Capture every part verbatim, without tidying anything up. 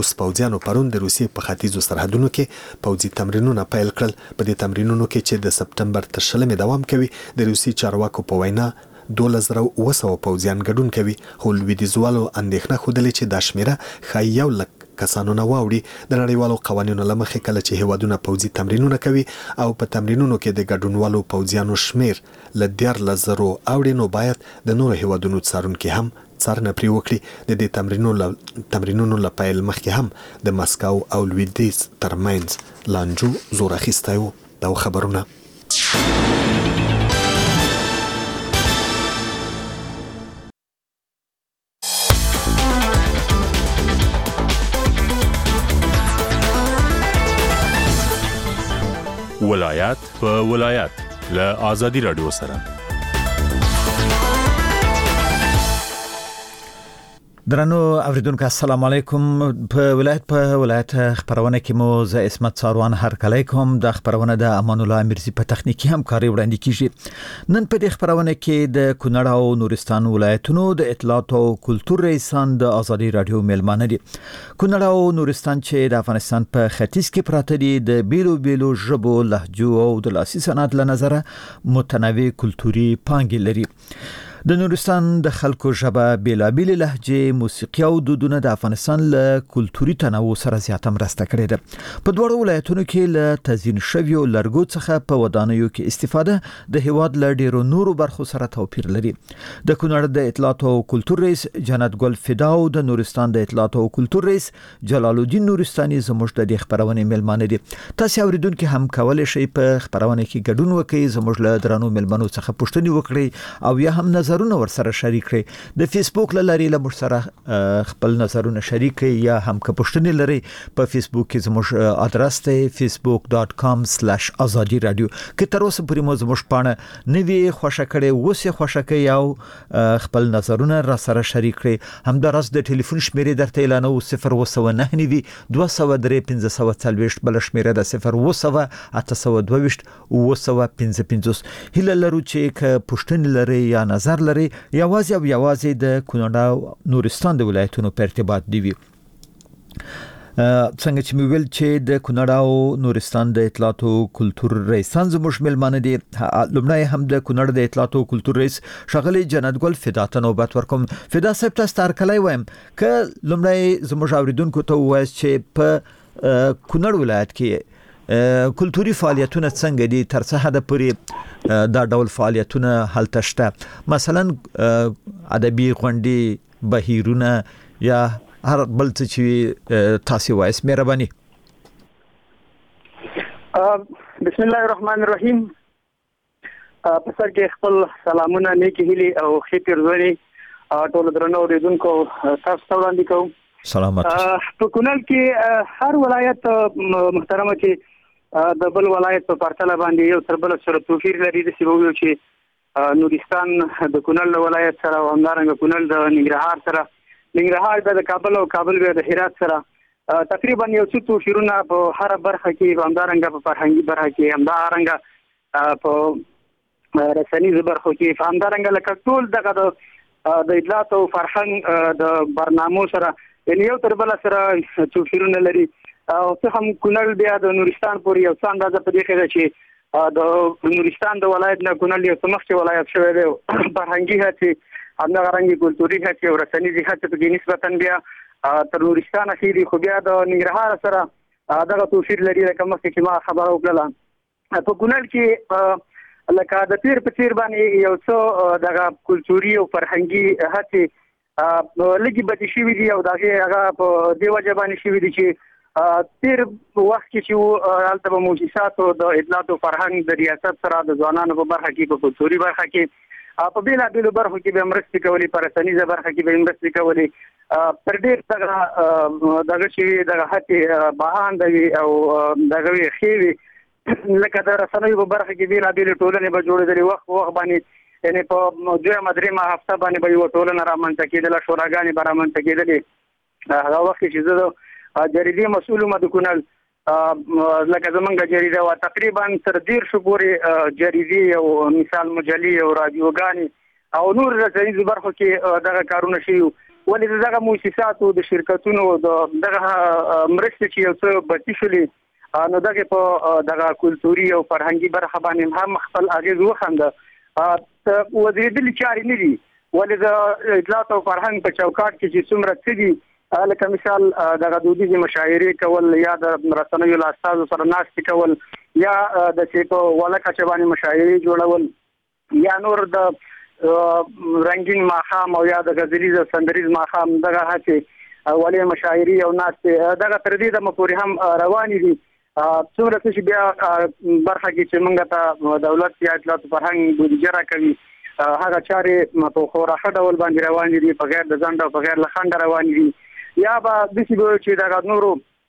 اوس پوځیانو پرون د روسیې په ختیځو سرحدونو کې پوځي تمرینونه پیل کړل. په دې تمرینونو کې چې د سپټمبر تر شلمې دوام کوي، د روسي چارواکو په وینا دولس زره اوه سوه پوځیان ګډون کوي. خو لویدیځوالو اندېښنه ښودلې چې دا شمیره ښایي یو لک کسانو نه واوړي. د نړیوالو قوانینو له مخې کله چې هیوادونه پوځي تمرینونه کوي او په تمرینونو کې د ګډونوالو پوځیانو شمیر له دیارلس زرو اوړي، نو باید د نورو هیوادونو څارونکي هم څارنه پرې وکړي. د دې تمرینونو تمرینونو له پیل مخکې هم د مسکو او لویدیځ ترمنځ لانجو زور اخیستی و. دا خبرونه ولایت په ولایت له آزادي رادیو سره. درنو اوریدونکو السلام علیکم. په ولایت په ولایت خبرونه کې مو ز اسمت ساروان هر کله کوم. د خبرونه د امان الله امیرزی په تخنیکی همکاري وړاندې کیږي. نن په دې خبرونه کې د کونړ او نورستان ولایتونو د اطلاعات او کلتور رئیسان د آزادي رادیو ملمانه دي. کونړ او نورستان چې د افغانستان په ختیځ کې پراته دي، د بیلو بیلو ژبو، لهجو او د لاسي صنعت له نظره متنوع کلتوري پانګې لري. د نورستان د خلکو ژبه، بیلابیل لهجې، موسیقي او دودونه د افغانستان له کلتوري تنوع سره زیاته مرسته کړې ده. په دوه ولایتونو کې له تزیین شویو لرګو څخه په ودانیو کې استفاده د هیواد له ډیرو نورو برخو سره توپیر لري. د کونړ د اطلاعات او کلتور رئیس جنت ګل فدا او د نورستان د اطلاعات او کلتور رئیس جلال الدین نورستاني زموږ د خبرونه ملمانه دي. تاسو اوریدونکو هم کولای شئ په خبرونه کې ګډون وکړئ، زموږ له درنو ملمنو څخه پوښتنه وکړئ او یا هم نظرونه ورسره شریک کړئ. د فیسبوک لاري له موږ سره خپل نظرونه شریک کړئ یا هم که پوښتنه لرئ په فیسبوک کې زموږ ادرس دی facebook dot com slash azadi radio. که تر اوسه پورې مو زموږ پاڼه نوی خوښه کړئ، اوس یې خوښه کړئ او خپل نظرونه را سره شریک کړئ. همدارس د ټلیفون شمیرې درته اعلانو صفر اوه سوه نهه نوي دوه سوه درې پنځه سوه څلوېښت، بل شمیره د صفر اوه سوه اته سوه دوه ویشت اوه سوه پنځه پنځوس. هیله لرو چې که پوښتنه لرئ یا نظر لرئ یوازې او یوازې د کونړ او نورستان د ولایتونو په ارتباط دی وي. څنګه چې مې ویل چې د کونړ او نورستان د اطلاعات او کلتور رئیسان زموږ ملمانه دي. لومړی هم د کونړ د اطلاعات او کلتور رئیس ښاغلی جنت ګل فدا ته نوبت ورکوم. فدا صاحب تاسو ته هرکلی وایم که لومړی زموږ اوریدونکو ته ووایاست چې په کونړ ولایت کې کلتوري فعالیتونه څنګه دي، تر څه حد پورې دا ډول فعالیتونه هلته شته، مثلا ادبي غونډې، بهیرونه یا هر بل څه چې تاسو وایاست. مهرباني. بسم الله الرحمن الرحیم. په سر کې خپل سلامونه، نیکی هیلې او ښې پیرزوینې ټول درنو اوریدونکو تاسو ته وړاندې کوم. سلامات. په کونړ کې هر ولایت محترمه چې د بل ولایت په پرتله باندې یو تر بل سره توپیر لري. د سیمو چې نورستان د کونړ ولایت سره او همدارنګه کونړ د ننګرهار سره، ننګرهار د کابل او کابل د هرات سره تقریبا یو څو توپیرونه په هر برخه کې، همدارنګه په فرهنګي برخه کې، همدارنګه په رسنیزو برخو کې، همدارنګه لکه ټول دغه د اطلاعات او فرهنګ د برنامو سره یعنی یو تر بل سره توپیرونه لري. او څه هم کونړ بیا د نورستان پورې یو څه اندازه په دې کې ده چې د نورستان د ولایت نه کونړ یو څه مخکې ولایت شوی دی. فرهنګي هڅې، همدغه رنګې کلتوري هڅې او رسنیزې هڅې پکې نسبتا بیا تر نورستان ښې دي، خو بیا د ننګرهار سره دغه توپیر لري. لکه مخکې چې ما خبره وکړله په کونړ کې لکه د تیر په تیر باندې یو څه دغه کلتوري او فرهنګي هڅې لږې بدې شوي دي او دغې هغه په دې وجه باندې شوي دي چې تیر وخت کې چې هلته به موسساتو د اطلاعات او فرهنګ د ریاست سره د ځوانانو په برخه کې، په کلتوري برخه کې، په بېلابېلو برخو کې به مرستې کولې، په رسنیزه برخه کې به مرستې کولې. تر ډېر دغه دغه چې دغه هڅې بهانده وي او دغه وي ښې وي. لکه د رسنیو په برخه کې بېلابېلې ټولنې به جوړېدلې، وخت په وخت باندې یعنې په دویمه درېیمه هفته باندې به یوه ټولنه رامنځته کېدله، شوراګانې به رامنځته کېدلې. هغه وخت کې چې زه جریدې مسؤل وم د کونړ، لکه زمونږ جریده وه تقریبا تر دېرشو پورې جریدې او مثال مجلې او راډیوګانې او نور رسنیزو برخو کې دغه کارونه شوي. ولې دغه مؤسساتو د شرکتونو د دغه مرستې چې یو څه بچی شولې نو دغه په دغه کلتوري او فرهنګي برخه باندې هم خپل اغیز وخنده وزیردل چاري نه دي ولې د اطلاعات او فرهنګ په چوکاټ کې چې څومره څه دي لکه مثال دغه دودیزي مشاعرې کول یا د رسنیو له استادو سره ناستې کول یا د چې په ولکه چباني مشاعرې جوړول یا نور د رنگین ماخام او یا د غزلیز او سندریز ماخام دغه هڅه ولې مشاعرې او ناستې دغه تر دې د مپوري هم روانې دي څومره چې بیا برخه کې چې موږ ته دولت یا اطلاعات فرهنګ بودیجه راکوي هغه چارې په خورا ډول باندې روانې دي په غیر د ځنډ او په غیر لخند روانې دي یا به د څه به چې دا نورو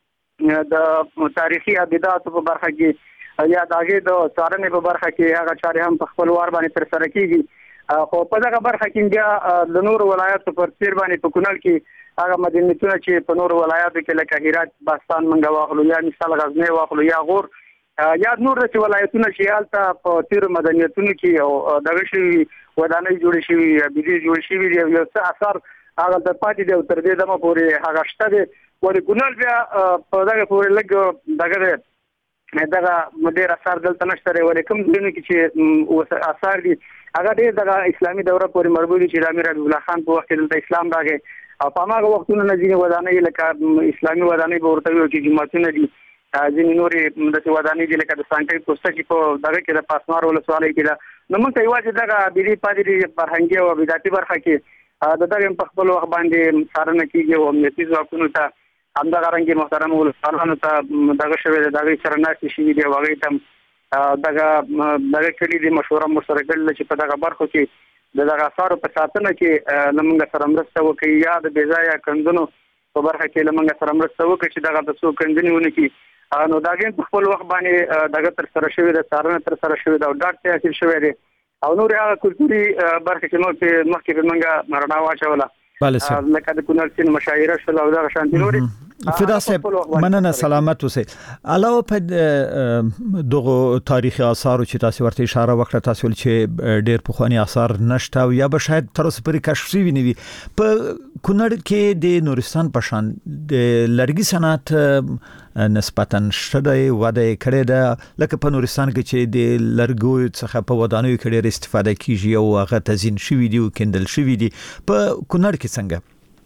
د تاریخي ابداتو په برخه کې یا دغه د څارنې په برخه کې هغه چارې هم په خپل وار باندې تر سره کیږي خو په دغه برخه کې بیا د نورو ولایتو پر تیر باندې په کونړ کې هغه مدینتونه چې په نورو ولایتو کې لکه هرات باستان منګه واخلو یا مثال غزنی واخلو یا غور یا نور د ولایتونو چې حالت په تیر مدنیتونو کې او دغه شی ودانۍ جوړې شي یا بيدي جوړې شي یو څه اثر هغه د پاتې د تر دې دمه پورې هغه شته دي ورې ګونل بیا په دغه پورې لګ دغه دغه مدیر اثر دلته نشته ورې کوم ځینې کې چې اثر دي هغه دې دغه اسلامي دوره پورې مربوط چې د امیر حبیب الله خان په وخت کې د اسلام راغی او په هغه وختونو نه ځینې ودانۍ لکه اسلامي ودانۍ به ورته وي چې جماعتونه دي ځینې نورې د ودانۍ دي لکه د سانټي پوسټ چې په دغه کې د پاسمار ولسوالۍ کې ده نو موږ ته یوازې دغه بيدي پادری فرهنګي او بدعتي برخه کې د دغه په خپل وخت باندې څارنه کیږي او امنیتي ځواکونو ته همدغه رنګي محترم ولسمشرانو ته دغه شوی دغه سرناسي شي دی واغې ته دغه دغه کلی د مشوره مشترکل چې په دغه برخو کې دغه اثر په ساتنه کې لمنګ سره مرسته وکړي یا د بیځایا کندونو په برخه کې لمنګ سره مرسته وکړي چې دغه د څو کندنیونه کې نو دغه په خپل وخت باندې دغه تر سره شوی د څارنه تر سره شوی د ډاټ ته حاصل شوی دی او نور هغه کلتوري برخه چې نو په مخکې په منګه مرنا واچوله بله سر لکه د کونړ سین مشاعره شول او دا شانتي نوري فدا صاحب مننه سلامت اوسئ علاوه په دغه تاریخي آثار چې تاسو ورته اشاره وکړه تاسو چې ډېر پخوانی آثار نشته او یا به شاید تر اوسه پورې کشف شوي نه وي په کونړ کې د نورستان په شان د لرګي صنعت نسبتاً شته وده کړې ده لکه په نورستان کې چې د لرګو څخه په ودانیو کې ډېر استفاده کیږي او هغه تزین شوي دي او کندل شوي دي په کونړ کې څنګه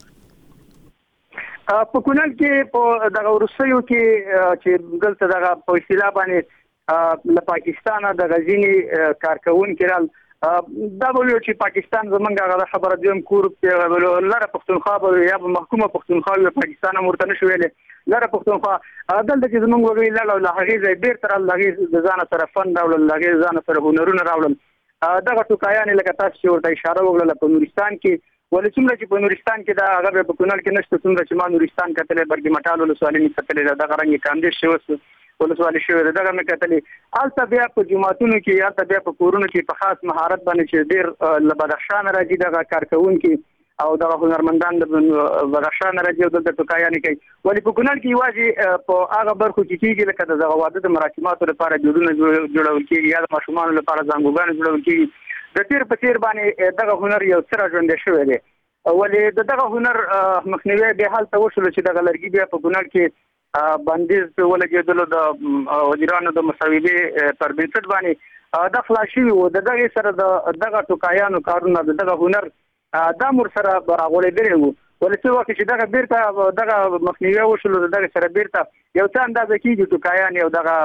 په کونړ کې په دغه ورسېو کې چې دلته دغه په اصطلاح باندې له پاکستان د غزيني کارکون کړل دا ویل چې پاکستان زمونږ غوړه خبره دیم کور په لاره پښتونخوا به یا محکومه پښتونخوا یا پاکستان مرته نشو ویلې لاره پښتونخوا دلته چې زمونږ ویل لاله له هغه ځای بیر تر لغې د ځان سره فن راول لغې ځان سره هنرونه راول دغه ټوکایان لکه تاسو چې ورته اشاره وکړه په نورستان کې ولې څومره چې په نورستان کې دا هغه په کونړ کې نشته څومره چې ما نورستان کتلې برګي مټال ولسوالۍ نه کتلې دا غرنګ کاندې شوس ولسوالۍ شوې دغه مې کتلې البته بیا په جماعتونو کې یا بیا په کورونو کې په خاص مهارت باندې چې ډېر له بدخشان راځي دغه کارکون کې او دغه هنرمندان د بدخشان راځي او د ټوکایان کوي ولې په کونړ کې یوازې په هغه برخو کې کېږي لکه د زغواده د مراکماتو لپاره جوړونه جوړول کېږي یا د ماشومان لپاره ځانګوګان جوړول کېږي د تیر په تیر باندې دغه هنر یو سره ژوند شوی دی ولې دغه هنر مخنیوي به حال ته وشول چې دغه لرګي بیا په کونړ کې بندیز په ولګېدل د وزیرانو د مساویې پر بنسټ باندې د فلاشي او دغه سره دغه ټوکایانو کارونه دغه هنر د مر سره برابرې دی ولې څو وخت چې دغه بیرته دغه مخنیوي وشول دغه سره بیرته یو څه اندازه کېږي ټوکایان یو دغه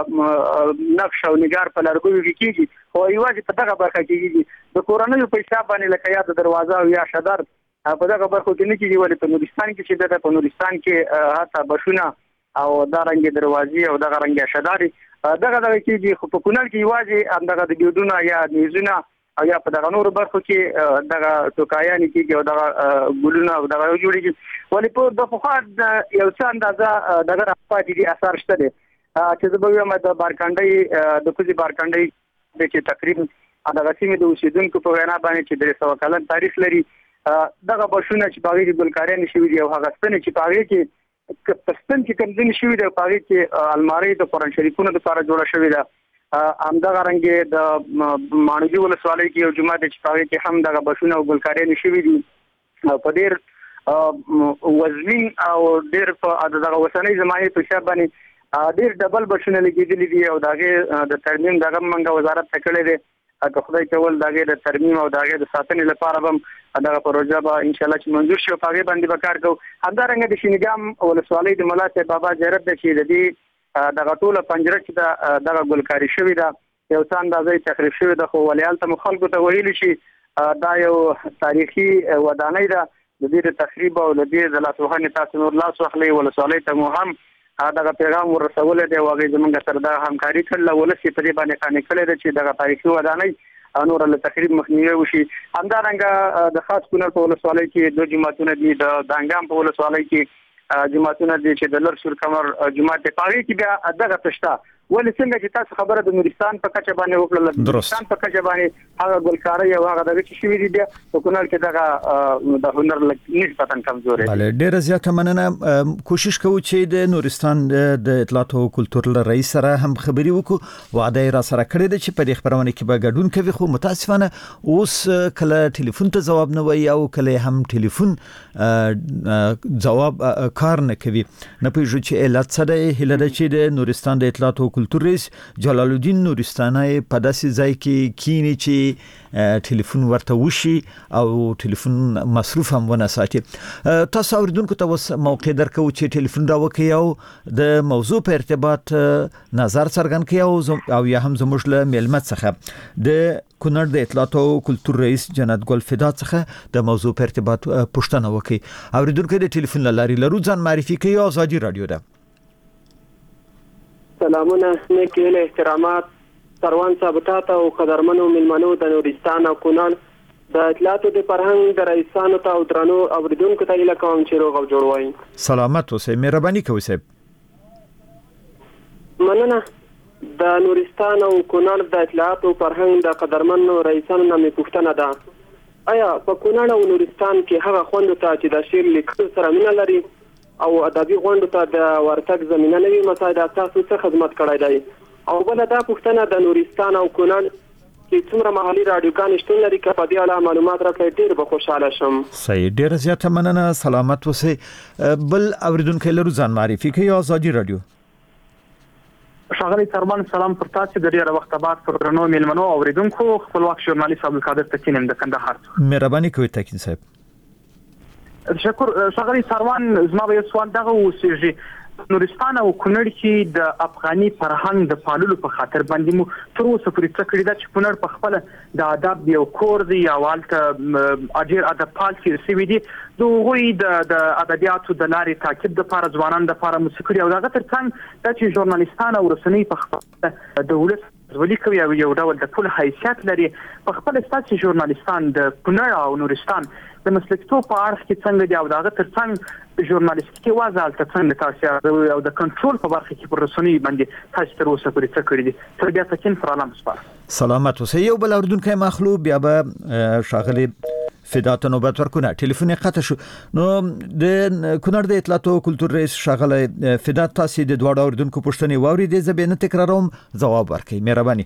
نقش او نګار په لرګو کې کېږي او یوازې په دغه برخه کې د کورونو په حساب باندې لکه یا د دروازه او یا شدر په دغه برخو کې نه کېږي ولې په نورستان کې چې د په نورستان کې حتی بشونه او دا رنګ دروازې او دغه رنګ شداري دغه دغه کېږي خو په کونړ کې یوازې دغه د ګډونه یا نيزونه او یا په دغه نور برخو کې دغه ټوکایان کېږي او دغه ګلونه او دغه جوړیږي ولې په د فخاد یو څه اندازه دغه راپاتې دي اثر شته دي چې د بویم د بارکانډي د کوزي بارکانډي د چې تقریبا دغه سیمه د اوسیدونکو په وینا باندې چې د سو کلن تاریخ لري دغه بشونه چې باغې د ګلکاريان شوی دی او هغه ستنې چې باغې کې پستن چې کوم دین شوی دی باغې کې الماری د قرآن شریفونو لپاره جوړه شوی ده همدغه رنګ د مانوجي ولسوالۍ کې یو جمعه د چې باغې کې هم دغه بشونه او ګلکاريان شوی دي په ډیر وزنی او ډیر په دغه وسنۍ زمانه په شابه باندې ډیر ډبل بشونه لګیدلي دي او دغه د ترمیم دغه منګه وزارت تکړه دي که خدای کول دغه د ترمیم او دغه د ساتنې لپاره هم دغه پروژه به ان شاء الله چې منظور شي او هغه باندې به کار کوو. همدارنګه د شینګام ولسوالۍ د مولا صاحب بابا زیارت د چې د دې دغه ټوله پنجره چې دغه ګلکاري شوی ده یو څه اندازې تخریب شوی ده خو ولیال ته خلکو ته ویل شي دا یو تاریخي ودانۍ ده د دې تخریب او د دې د لاسوهنې تاسو نور لاس واخلي ولسوالۍ ته مو هم دغه پیغام ورسول دی واغې زمونږ سره د همکاري کړل ولسی په دې باندې خانې کړل چې دغه تاریخي ودانۍ نور له تخریب مخنیوي وشي. همدارنګه د خاص کونړ په ولسوالۍ کې دوه جماعتونه دي د دانګام په ولسوالۍ کې جماعتونه دي چې د لر سور کمر جماعت پاغي کې بیا دغه پښتا ولې څنګه چې تاسو خبره د نورستان په کچه باندې وکړل نورستان په کچه باندې هغه ګلکاري او هغه دغه چې شوی دی په کونړ کې دغه د هنر نسبتا کمزوري بله ډیره زیاته مننه. کوشش کوو چې د نورستان د اطلاعات او کلتور رئیس سره هم خبري وکړو وعده را سره کړې ده چې په دې خبرونه کې به ګډون کوي خو متاسفانه اوس کله ټلیفون ته جواب نه وایي او کله هم ټلیفون جواب کار نه کوي. نه پېژو چې علت څه دی. هله ده چې د نورستان د اطلاعات او کلتور رئیس جلال الدین نورستاني په داسې ځای کې کینی چې ټلیفون ورته وشي او ټلیفون مصروف هم ونه ساتي. تاسو اوریدونکو ته اوس موقع درکو چې ټلیفون راوکړئ او د موضوع په ارتباط نظر څرګند کړئ او یا هم زموږ له میلمه څخه د کونړ د اطلاعات او کلتور رئیس جنت ګل فدا څخه د موضوع په ارتباط پوښتنه وکړئ. اوریدونکو د ټلیفون لاري لرو ځان معرفي کوي آزادي رادیو ده. سلامونه نیک ویل احترامات سروان ثابتات او قدرمنو ملمنو د نورستان او کونړ د اطلاعات د فرهنګ د رئیسانو ته او درنو اوریدونکو ته اله کوم چې روغ او جوړ وای. سلامت اوسئ مهرباني کوئ صاحب. مننه. د نورستان او کونړ د اطلاعات او فرهنګ د قدرمنو رئیسانو نامې پوښتنه ده آیا په کونړ او نورستان کې هغه خوند ته چې د شعر لیکلو سره مینه لري او ادبي غونډو ته د ورتګ زمينه نوي مساعد تاسو څه خدمت کړای دی او بل دا پوښتنه د نورستان او کونړ چې څومره محلي رادیوګان شتون لري که په دې اړه معلومات راکړئ ډیر به خوشاله شم. صحیح ډیر زیاته مننه سلامت اوسئ. بل اوریدونکو لرو ځان معرفي کوي آزادي رادیو. ښاغلی سرمان سلام پر تاسو د ډیره وخت بعد پر درنو میلمنو اوریدونکو خپلواک ژورنالیست عبدالقادر تکین د کندهار. مهرباني کوئ تکین صاحب. تشکر. ښاغلی سروان زما به سوال دغه اوسېږي نورستان او کونړ کې د افغاني فرهنګ د پاللو په خاطر باندې مو تر اوسه پورې څه کړي ده چې کونړ په خپل د ادب یو کور دی یا والته اجر ادب پال چې سوي دي د هغوی د ادبیاتو د لارې تعقیب لپاره ځوانان لپاره موسیقي او دغه ترڅنګ دا چې ژورنالیستان او رسنۍ په خپل د ولس ولی کوي او یو ډول د ټول حیثیت لري په خپل ستاسو ژورنالیستان د کونړ او نورستان د مسلکتوب په اړه کې څنګه دی او دغه ترڅنګ ژورنالیستیکي وضعیت څنګه تاسو او د کنټرول په برخه کې پر رسنۍ باندې تاسو تر اوسه پورې څه کړی دي تر بیا تکین پر عالم سپار. سلامت اوسئ. یو بل اوریدونکو مخلوق بیا به شاغلی فدات نوبت ورکونه ټلیفون قطع شو نو د کونړ د اطلاعات او کلتور رئیس شاغلی فدات تاسو د دوه اوریدونکو پوښتنې واورېدې زه به نه تکراروم جواب ورکړئ مهرباني.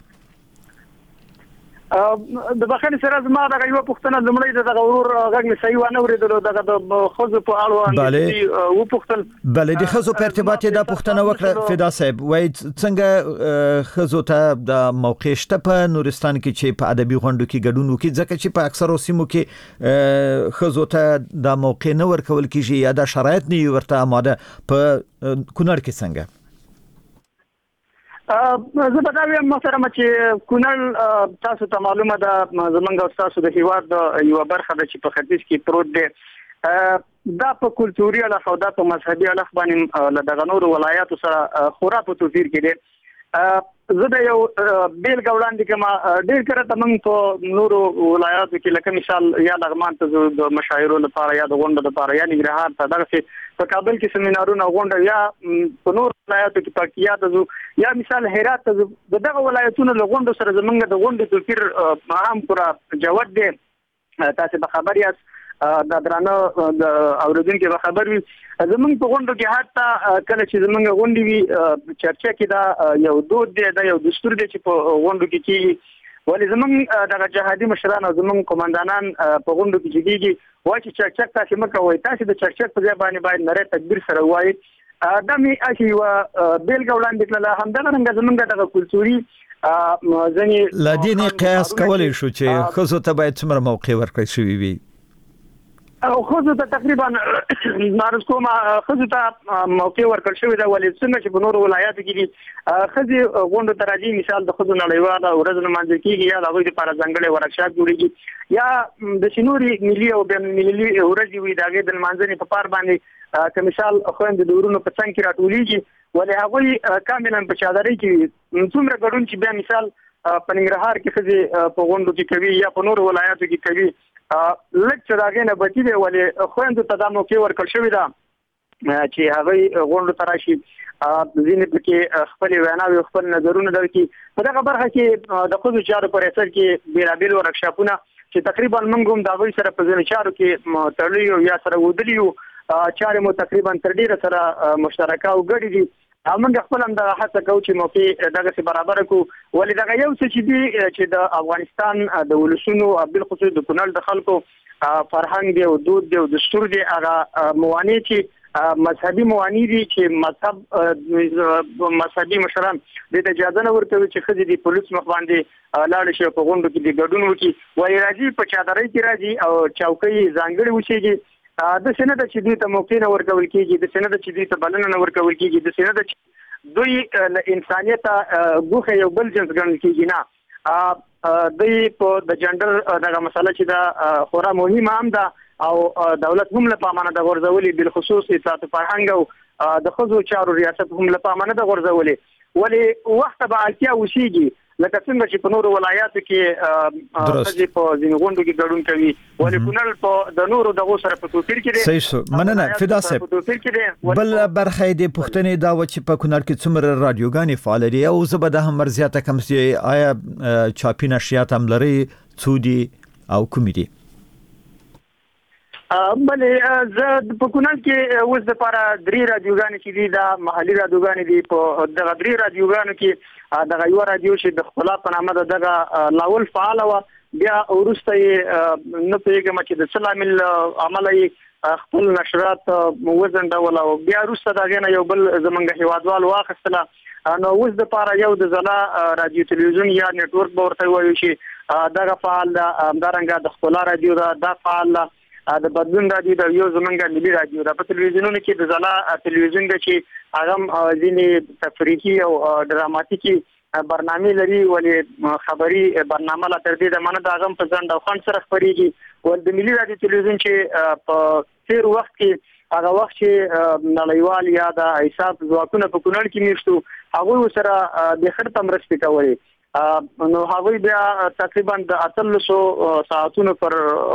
د بخښنې سره زما دغه یو پوښتنه لومړی د دغه ورور غږ مې صحیح ونه اورېدلو دغه د ښځو په اړه باندې وپوښتل. بله د ښځو په ارتباط یې دا پوښتنه وکړه فدا صاحب وایي څنګه ښځو ته د موقع شته په نورستان کې چې په ادبي غونډو کې ګډون وکړي ځکه چې په اکثرو سیمو کې ښځو ته دا موقع نه ورکول کېږي یا دا شرایط نه وي ورته اماده په کونړ کې څنګه؟ زه به دا وایم محترمه چې کونړ تاسو ته معلومه ده زمونږ او تاسو د هیواد یوه برخه ده چې په ختیځ کې پروت دی. دا په کلتوري اړخ او دا په مذهبي اړخ باندې له دغه نورو ولایاتو سره خورا په توپیر کې دی. زه د یو بیلګه وړاندې کوم ډېر کله ته موږ په نورو ولایاتو کې لکه مثال یا لغمان ته ځو د مشاعرو لپاره یا د غونډو لپاره یا ننګرهار ته دغسې په کابل کې سیمینارونه غونډه یا په نورو ولایاتو کې پکتیا ته ځو یا مثال هرات ته ځو د دغه ولایتونو له غونډو سره زموږ د غونډې توپیر هم پوره جوت دی. تاسو به خبر یاست د درانه د اوریدونکو به خبر وي زموږ په غونډو کې حتی کله چې زموږ غونډې وي چرچا کې دا یو دود دی دا یو دستور دی چې په غونډو کې کېږي ولې زمونږ دغه جهادي مشران او زمونږ قومندانان په غونډو کې جديږي وایي چې چک چک تاسو مکه وایي تاسو د چک چک په ځای باندې باید نری تکبیر سره وایي دا می اخی و بیلګه وړاندې کړل همدغه رنګ زمونږ دغه کلتوري ځنې لدینی قیاس کولای شو چې خصو ته باید څومره موقع ورکړی شوی وي او خصو ته تقریبا مارس کومه خصو ته موقع ورکړ شوی دا ولې څنګه چې په نورو ولایاتو کې دي خزي غونډه تراجی مثال د خزو نړیواله ورځ نمانځل کیږي یا د هغوی لپاره ځانګړي ورکشاپ جوړیږي یا د شنوري ملي او بین المللي ورځ وي دغه د منځني په پار باندې که مثال خويند د ورونو په څنګه کې راټولېږي ولې هغوی کاملا په چادرې کې څومره ګډون چې بیا مثال په ننګرهار کې خزي په غونډو کې کوي یا په نورو ولایاتو کې کوي لکه دا غنه بچی دی ولې خويند ته د موقع ورکړ شوی دا چې هغه غونډو تراشي ځینې پکې خپل ویناوي خپل نظرونه درکې په دغه برخه کې د خود چارو پر اثر کې بیرابل ورکشاپونه چې تقریبا موږ هم د غوي سره په ځینې چارو کې تړلیو یا سره ودلیو چارې مو تقریبا تر ډیره سره مشترکه او ګډې دي موږ خپل هم د هڅه کوو چې موقع دغه سي برابر کو ولې دغه یو څه چې دی چې د افغانستان د ولسونو بل خصوص د کونړ د خلکو فرهنګ دی او دود دی او دستور دی هغه موانع چې مذهبي موانع دي چې مذهب مذهبي مشران د اجازه نه ورکوي چې خځې د پولیس مخ باندې لاړ شي په غونډو کې د ګډون وکړي وایي راځي په چادرې کې راځي او چوکۍ ځانګړي وشيږي د سند چې دوی ته موقع نه ورکول کیږي د سند چې دوی ته بلنه نه ورکول کیږي د سند چې دوی انسانيت غوخه یو بل جنس ګڼل کیږي نه دوی په د جندر دغه مسله چې دا خورا مهمه هم ده او دولت هم له پامانه د غورځولې بل خصوص اطاعت فرهنګ او د خزو چارو ریاست هم له پامانه د غورځولې ولې وخت به اړتیا وشيږي لکه څنګه چې په نورو ولایاتو کې خځې په ځینو غونډو کې ګډون کوي ولې کونړ په د نورو دغو سره په توپیر کې دي صحیح شو مننه فدا صاحب بل برخه دې پښتنې دا و چې په کونړ کې څومره رادیوګانې فعال دي او زبده هم مرزياته کم سي آیا چاپی نشریات هم لري څودي او کومې دي بلې زه په کونړ کې اوس د لپاره درې رادیوګانې چې دي دا محلي رادیوګانې دي په دغه درې رادیوګانو کې دغه یو رادیو چې د خپل په نامه دغه لاول فعال و بیا ورسته نه پیګم چې د سلامل عملي خپل نشرات وزن ډول او بیا ورسته دغه نه یو بل زمونږ هیوادوال واخستله نو اوس د لپاره یو د زلا رادیو ټلویزیون یا نتورک ورته وایي چې دغه فعال ده همدارنګه د خپل رادیو دا د فعال د بدلون رادیو د یو زمونږ ملي رادیو د په ټلویزیونونو کې د زلا ټلویزیون د چې هغه ځینې تفریحي او ډراماتیکي برنامه لري ولې خبري برنامه لا تر دې د منه د هغه په ځان د خوان سره خبريږي ول د ملي رادیو ټلویزیون چې په تیر وخت کې هغه وخت چې نړیوال یا د حساب ځواکونه په کونړ کې نشته هغه سره د خرته مرسته کوي نو هغوی بیا تقریبا د اتلسو ساعتونو پر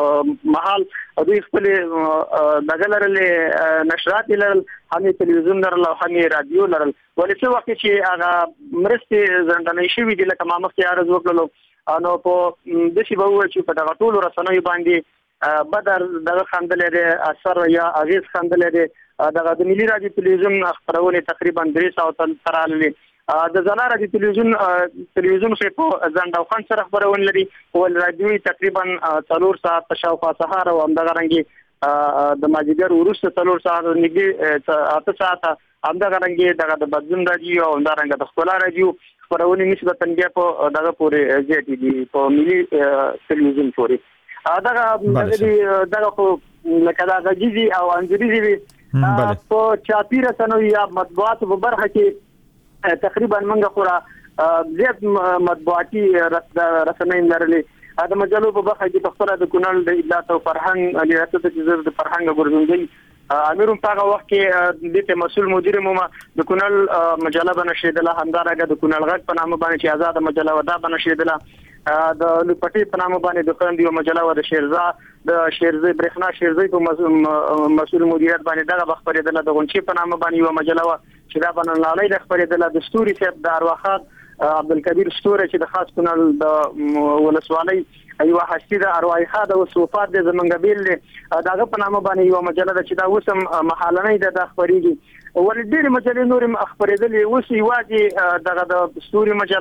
محل دوی خپل دغه لرلې نشرات لرل هم ټلویزیون لرل او هم رادیو لرل ولې څه وخت چې هغه مرسته زندانې شوې دي لکه ما مخکې عرض وکړلو نو په د شی به و چې په دغه ټولو رسنیو باندې بدر دغه خندلې ده اثر یا اغیز خندلې ده دغه د ملي رادیو ټلویزیون خبرونه تقریبا درې ساعت ترالي د زلاره د ټلویزیون ټلویزیون څخه په ځنداو خان سره خبرونه لري او رادیوي تقریبا څلور ساعت په شاوخوا سهار او همدغه رنګي د ماجیګر ورسته څلور ساعت نږدې اته ساعت همدغه رنګي دغه د بدلون رادیو او همدغه رنګ د خپل رادیو خبرونه نسبتا بیا په دغه پورې زیاتې دي په ملي ټلویزیون پورې دغه دغه خو لکه دا غږیزي او انځوريزي په چاپی رسنیو یا مطبوعات په برخه کې تقریبا منګه خورا زیات مطبوعاتي رسنۍ لرلې دا مجلو په برخه کې خپل د کونړ د اطلاعات او فرهنګ ریاست چې زر د فرهنګ ګورځندۍ امیرم په هغه وخت کې د مسؤل مدیر مو د کونړ مجله بنشیدله همدارګه د کونړ غږ په نامه باندې چې آزاد مجله ودا بنشیدله د لپټي په نامه باندې د خوند یو مجله و د شیرزا د شیرزي برېښنا شیرزي په مسؤل مدیریت باندې دغه خبرېدله د غونچې په نامه باندې یو مجله و چې دا باندې لالای د خبرېدله د ستوري صاحب د ارواخات عبدالکبیر ستوره چې د خاص کونړ د ولسوالۍ ایو حستی د ارواخات د وصفات د زمنګ بیل دغه په نامه باندې یو مجله ده چې دا وسم محالنۍ د خبرېږي ول ډېر مجلې نور خبرېدلې وسی واجی دغه د ستوري مجله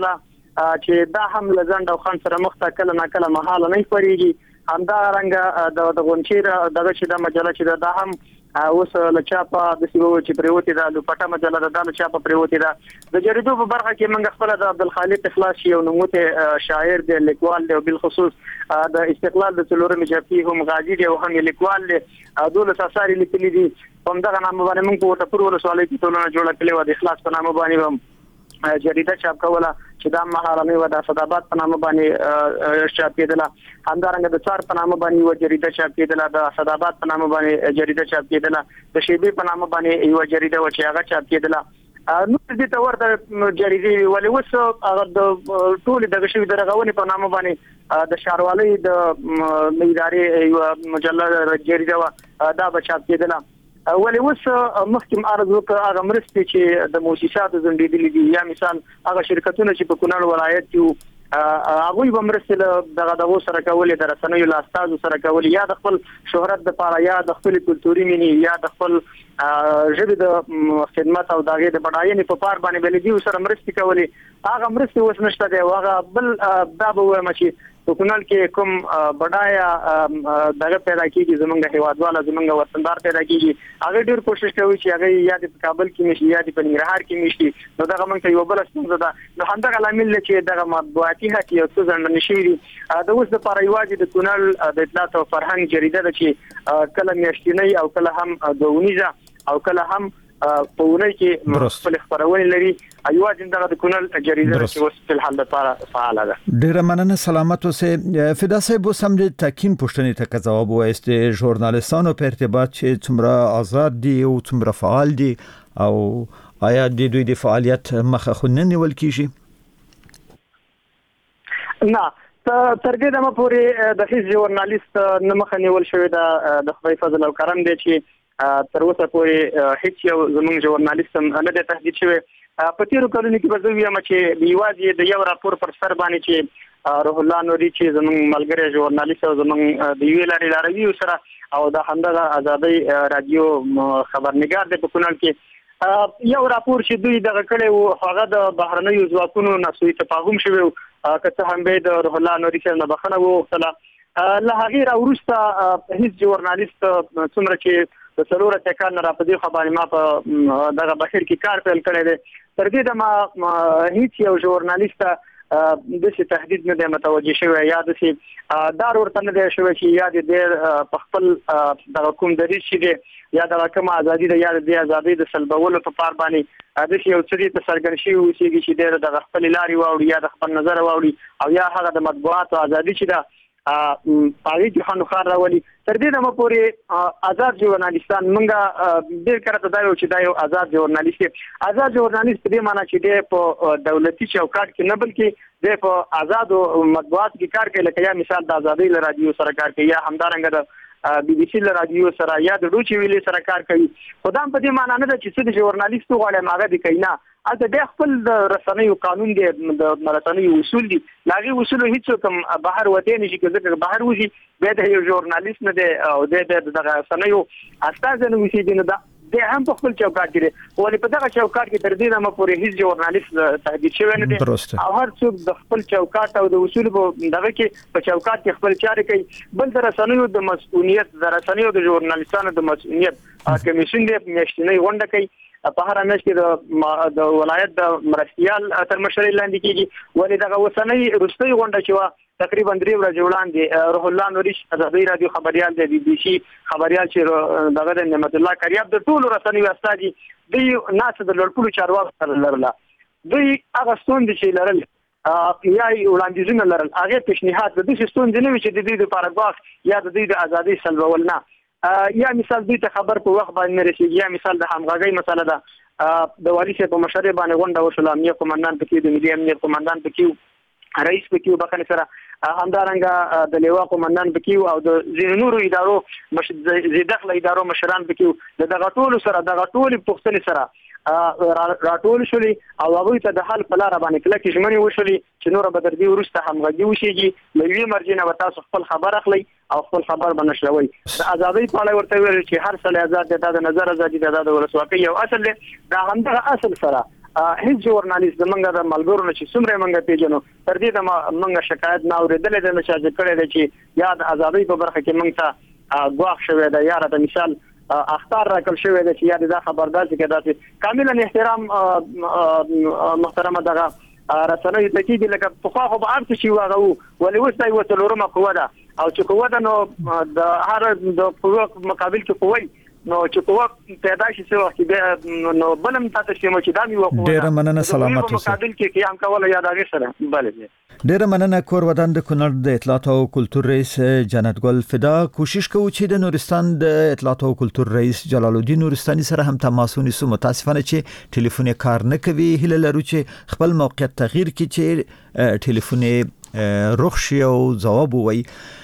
چې دا هم لزند او خان سره مخته کله نه کله محاله نه پریږي همدا رنګ د غونچیر دغه چې د مجله چې دا هم اوس لچاپا د سیمو چې پریوتی دا د پټه مجله د دالو چاپا پریوتی دا د جریدو په برخه کې موږ خپل د عبدالخالق اخلاص یو نوموته شاعر دی لیکوال دی او بل خصوص د استقلال د څلورمې جبهې هم غازی دی او هم لیکوال دی دولس اثار لیکلي دي په دغه نامه باندې موږ په ټپور ولسوالۍ کې ټولنه جوړه کړې و د اخلاص په نامه باندې جریده چاپ کوله چې دا مهارمي و د صدابات په نامه باندې چاپ کېدله همدارنګه د څار په نامه باندې و جریده چاپ کېدله د صدابات په نامه باندې جریده چاپ کېدله د شیبي په نامه باندې یو جریده و چې هغه چاپ کېدله نو دې ته ورته جریده ولې وس هغه د ټول د غشي درغونی په نامه باندې د شاروالۍ د ادارې یو مجله جریده و دا به چاپ کېدله ولې اوس مخکم عرض وکړ هغه مرستې چې د مؤسساتو زندېدلې دي یا مثال هغه شرکتونه چې په کونړ ولایت کې هغه به مرستې دغه دغه سره کولې د رسنیو لاستازو سره کولې یا د خپل شهرت لپاره یا د خپل کلتوري مینې یا د خپل ژبې د خدمت او دغه د بډاینې په پار باندې بلدي سره مرستې کولې هغه مرستې اوس نشته دی هغه بل دا به وایم چې په کونړ کې کوم بډایا دغه پیدا کیږي زمونږ هیوادواله زمونږ وطندار پیدا کیږي هغه ډیر کوشش کوي چې هغه یا د کابل کې نشي یا د ننګرهار کې نشي نو دغه موږ ته یو بل ستونزه ده نو همدغه لامل چې دغه مطبوعاتي حق یو څه ځنډ نشي دي د اوس د پرایواجی د کونړ د اطلاعات او فرهنګ جریده ده چې کله میاشتنی او کله هم دوونیزه او کله هم په ونې کې خپل خبرونه لري ایوا جندغه د کونړ جریده چې اوس په حال لپاره فعال ده ډیر مننه سلامت اوسه فدا صاحب سم د تکین پښتنې ته جواب وایست ژورنالیستانو په ارتباط چې څومره آزاد دي او څومره فعال دي او آیا د دوی د فعالیت مخه خننه نیول کیږي نه تر دې دمه پورې د هیڅ ژورنالیست نه مخه نیول شوی د خدای فضل او کرم دی چې تر اوسه پورې هیڅ یو زموږ ژورنالیست نه د تهدید شوی په تیرو کلونو کې به زه وایم چې بیوازي د یو راپور پر سر باندې چې روح الله نوري چې زموږ ملګری ژورنالیست او زموږ د یو لاري لاروي سره او د همدغه ازادي رادیو خبرنګار د کونړ کې یو راپور چې دوی دغه کړي او هغه د بهرنیو ځواکونو نسوي تفاهم شوی کته هم به د روح الله نوري سره نه بخنه وغوښتله له هغه راورسته هیڅ ژورنالیست څومره چې د څلور اتکان را پدې خبرې ما په دغه بهر کې کار پیل کړی دی تر دې د ما هیڅ یو ژورنالیست د څه تهدید نه دی متوجه شوی یا د څه دار ورته نه دی شوی چې یا د په خپل د کوم دریځ شي دی یا د کوم ازادي د یا د ازادي د سلبولو په پار باندې د یو څه د سرګن شي او چې د خپل لاري واوړي یا د خپل نظر واوړي او یا هغه د مطبوعات او ازادي چې دا پاوی جهان خار راولي تر دې دمه پورې آزاد ژورنالیستان مونږه ډېر کړه دا یو چې دا یو آزاد ژورنالیست آزاد ژورنالیست دې معنی چې دې په دولتي چوکاټ کې نه بلکې دې په آزاد مطبوعات کې کار کوي لکه یا مثال د آزادۍ رادیو سره کار کوي یا همدارنګه د بي بي سي رادیو سره یا د ډوچي ویلي سره کار کوي خدام په دې معنی نه ده چې څه ژورنالیست غواړي ماغه دي کینا اته د خپل د رسنیو قانون دی د رسنیو اصول دي لاغي اصول هیڅ کوم بهر وته نشي کېږي بهر وځي به د یو ژورنالیست نه دی او د د رسنیو استاد نه وسی دي نه دا د هم په خپل چوکاټ کې ولې په دغه چوکاټ کې تر دې نه مپورې هیڅ ژورنالیست تهدید شوی نه دی او هر څوک د خپل چوکاټ او د اصول په دغه کې په چوکاټ کې خپل چارې کوي بل د رسنیو د مسؤلیت د رسنیو د ژورنالیستانو د مسؤلیت کمیشن دی میاشتنی غونډه کوي په هر میاشت کې د ولایت د مرستيال تر مشرۍ لاندې کېږي ولې دغه وسنۍ روستي غونډه چې تقریبا درې ورځې وړاندې روح الله نوري ازادي رادیو خبريال د بي بي سي خبريال چې دغه د نعمت الله کریاب د ټولو رسنیو استاد دي د ناس د لړپلو چارواکو سره لرله دوی هغه ستوند چې لرل یا وړاندیزونه لرل هغه پیشنهاد د دې ستوند نه وي چې د دې لپاره غواخ یا د دې د ازادي سلبول نه یا مثال دوی ته خبر په وخت باندې رسیدي یا مثال د همغږي مسله ده د والی شه په مشرۍ باندې غونډه وشوله امنیت قومندان پکې د ملي امنیت قومندان پکې رئیس پکې بخنه سره همدارنګه د لیوا قومندان پکې او د زینورو ادارو مش زیدخله ادارو مشران پکې د دغه ټولو سره دغه ټولو پښتني سره راټول شولي او هغه ته د حل په لار باندې کله کې ژمنې وشولي چې نور به درځي ورسته همغږي وشيږي لوی مرجنه و تاسو خپل خبر اخلي او خپل خبر بنشلوي د ازادي په اړه ورته ویل چې هر څه آزاد دي د نظر ازادي د ولسواکۍ او اصل دا همدغه اصل سره هیڅ ژورنالیست زمونږ د ملګرو نه چې څومره موږ پیژنو تر دې د موږ شکایت نه اورېدلې ده چې کړی دی چې یا د ازادۍ په برخه کې موږ ته ګواښ شوی دی یا د مثال اختار راکړل شوی دی چې یا د خبردار چې داسې کاملا احترام محترمه دغه رسنۍ ته کېږي لکه پخوا خو به هر څه شي واغه ولې اوس دا یوه څلورمه قوه ده او چې قوه ده نو د هر د قوه مقابل کې قوه نو چې قوه پیدا شي څه وخت نو بلم تاسو چې دا مې وقوه ډېره مننه سلامت اوسه مقابل کې قیام کول یا دا غسره بله ډېره مننه کور ودان د کونړ د اطلاعات او کلتور رئیس جنت ګل فدا کوشش کوي چې د نورستان د اطلاعات او کلتور رئیس جلال الدین نورستاني سره هم تماس ونیسو متاسفانه چې ټلیفون کار نه کوي هله لرو چې خپل موقعیت تغییر کړي چې ټلیفون رخ شي او جواب وایي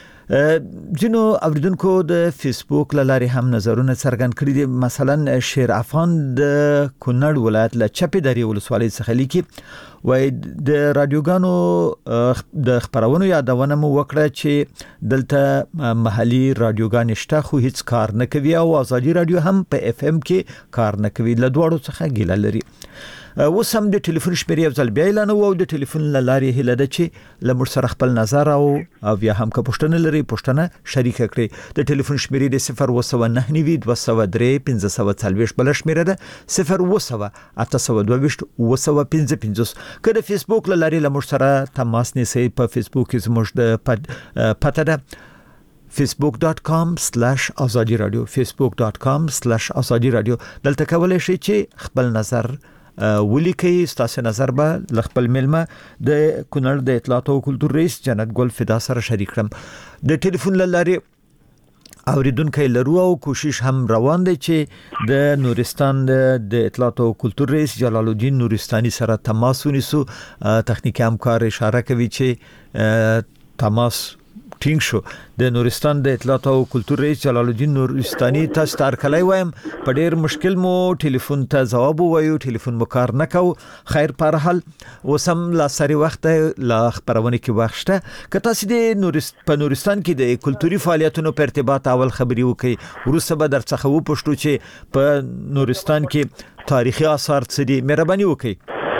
جنو اوریدونکو د فیسبوک لاري هم نظرونه څرګند کړي دي مثلا شیر افغان د کونړ ولایت له چپې درې ولسوالۍ څخه لیکي وای د رادیوګانو د خبرونو یادونه مو وکړه چې دلته محلي رادیوګان شته خو هیڅ کار نه کوي او ازادي رادیو هم په اف ام کې کار نه کوي له دوړو څخه ګیله لري اوس هم د ټلیفون شمیرې افضل بیا اعلان وو د ټلیفون لاري هله د چې لمر سره خپل نظر او او یا هم که پښتنه لري پښتنه شریک کړي د ټلیفون شمیرې د صفر و سو نه نیوي دوه سو درې پنځه سو څلويش بل شمیره ده صفر و سو اته سو دوه و سو پنځه پنځه کله فیسبوک لاري لمر سره تماس نیسي په فیسبوک کې زموږ د پته ده facebook dot com slash azadi radio facebook dot com slash azadi radio دلته کولای شئ چې خپل نظر ولیکي ستاسو نظر به خپل ملما د کونړ د اطلاعات او کلتور رئیس جنت ګل فدا سره شریک کړم د ټلیفون لاري اوریدونکو لرو او کوشش هم روان دی چې د نورستان د اطلاعات او کلتور رئیس جلال الدین نورستاني سره تماس ونیسو تخنیکی همکار اشاره کوي چې تماس ټینګ شو د نورستان د اطلاعات او کلتور رئیس جلال الدین نورستاني تاسو تر کله وایم په ډیر مشکل مو ټلیفون ته جواب وایو ټلیفون مو کار نه کو خیر په حال وسم لا سری وخت لا خبرونه کې وښته که تاسو د نورست په نورستان کې د کلتوري فعالیتونو په ارتباط اول خبري وکي ورسره به درڅخه و پښتو چې په نورستان کې تاریخي آثار څه دي مهرباني وکي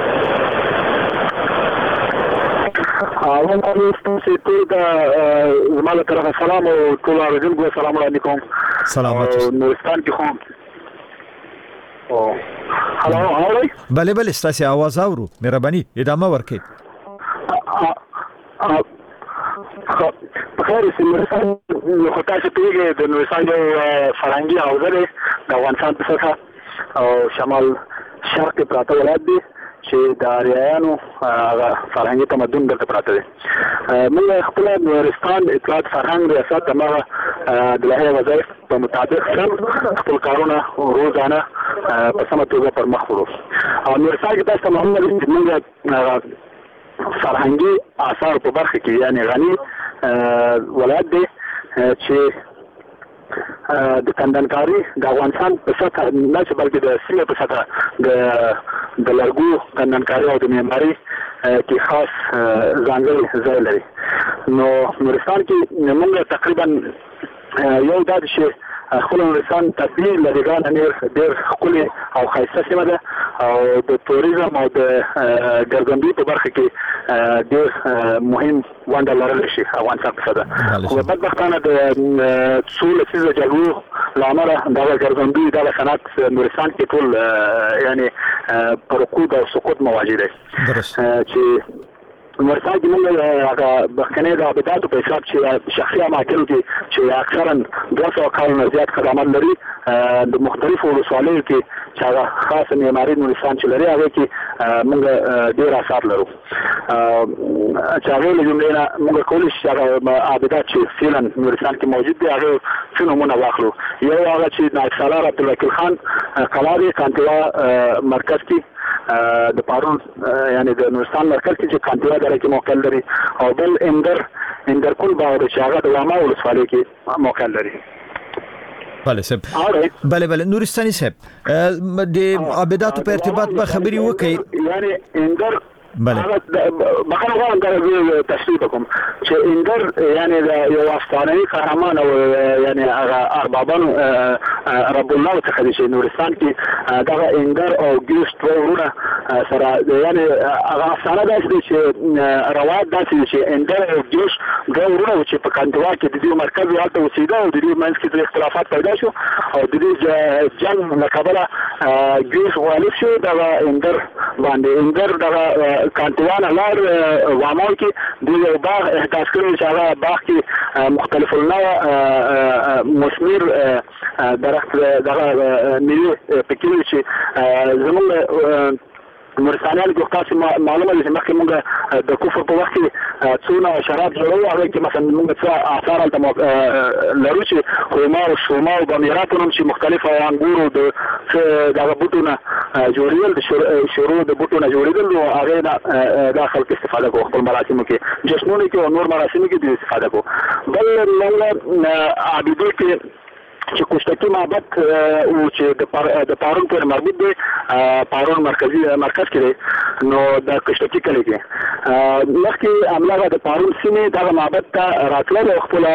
اول تاسو ته د زماله طرفه سلام او ټول اوریدونکو سلام علیکم سلامات نورستان کې خو او هلو اورئ بله بله ستاسو आवाज اورو مهرباني ادامه ورکړئ په خیر سي نورستان خو تاسو پیږئ د نورستان یو فرهنګي حوزه ده د افغانستان په څخه او شمال شرق پراته ولایت دی چې د اریایانو فرهنګي تمدن دلته پراته دی موږ خپل نورستان اطلاعات فرهنګ ریاست دغه د لایحه وظایف په مطابق سره خپل کارونه روزانه په سمه توګه پر مخ وړو او نورستان کې تاسو مهمه دي چې موږ فرهنګي آثار په برخه کې یعنی غني ولایت دی چې د کندنکاری د افغانستان په سطح نه بلکې د سیمې په سطح د د لرګو کندنکاری او د معماري کې خاص ځانګړی ځای لري نو نورستان کې موږ تقریبا یو دا چې خپل نورستان تبدیل لريګان ډېر ډېر ښکلي او ښایسته سیمه ده او د توریزم او د ګرځندوی په برخه کې ډېر مهم ونډه لرلی شي افغانستان په سطح خو بدبختانه د څو لسیزه جګړو له امله دغه ګرځندوی دغه صنعت نورستان کې ټول یعنی په رکود او سقوط مواجه دی چې نورستان کې موږ هغه بخکنه د عبادتو په حساب چې شخصي اماکن کې چې اکثرا دوه سوه کالونه زیات خدمات لري د مختلفو ولسوالیو کې چې هغه خاص معماري نورستان چې لري هغه کې موږ ډېر آثار لرو چې هغه له جملې نه موږ کولی شو هغه عبادت چې فعلا نورستان کې موجود دي هغه څو نمونه واخلو یو هغه چې نایب سالار عبدالوکیل خان قلاري کانتوا مرکز کې د پارون یعنی د نورستان مرکز کې چې کانتوا دره کې موقع لري او بل اندر اندر کول باور چې هغه د واما ولسوالۍ کې موقع لري بله صاحب بله بله نورستاني صاحب د عبادتو په ارتباط به خبري وکړي یعنی اندر بله بخښنه غواړم دا تشریح وکړم چې اندر یعنی یو افسانوي قهرمان او یعنی هغه اربابانو رب الله څخه چې نورستان کې دغه اندر او ګیوس دوه ورونه سره یعنی هغه افسانه داسې چې روایت داسې چې اندر او جوش دوه ورونه چې په کانتوا کې د دې مرکز هلته اوسېده او د دې منځ کې د اختلافات پیدا شو او د دې جنګ له کبله جوش غالب شو دغه اندر باندې اندر دغه کانتوا نه لاړ وامال کې د یو باغ احداث کړی چې هغه باغ کې مختلف النوع مثمر درخت دغه میوې پکې چې زموږ نورستانیان کې تاسو معلومه ده چې مخکې موږ د کفر په وخت کې څونه شراب جوړو هغه کې مثلا موږ څه آثار هلته لرو چې خرما او شورما او بمیرات هم چې مختلف انګورو د دغه بوټونه جوړېدل د شورو د بوټونه جوړېدل نو هغې نه دا خلک استفاده کوو خپل مراسمو کې جشنونو کې او نور مراسمو کې دوی استفاده کوو بل موږ عابدو کې چې کوشتکی معبد او چې د پارون پورې مربوط دی پارون مرکزی مرکز کې دی نو د کوشتکی کلی کې مخکې همدغه د پارون سیمې دغه معبد ته راتلل او خپل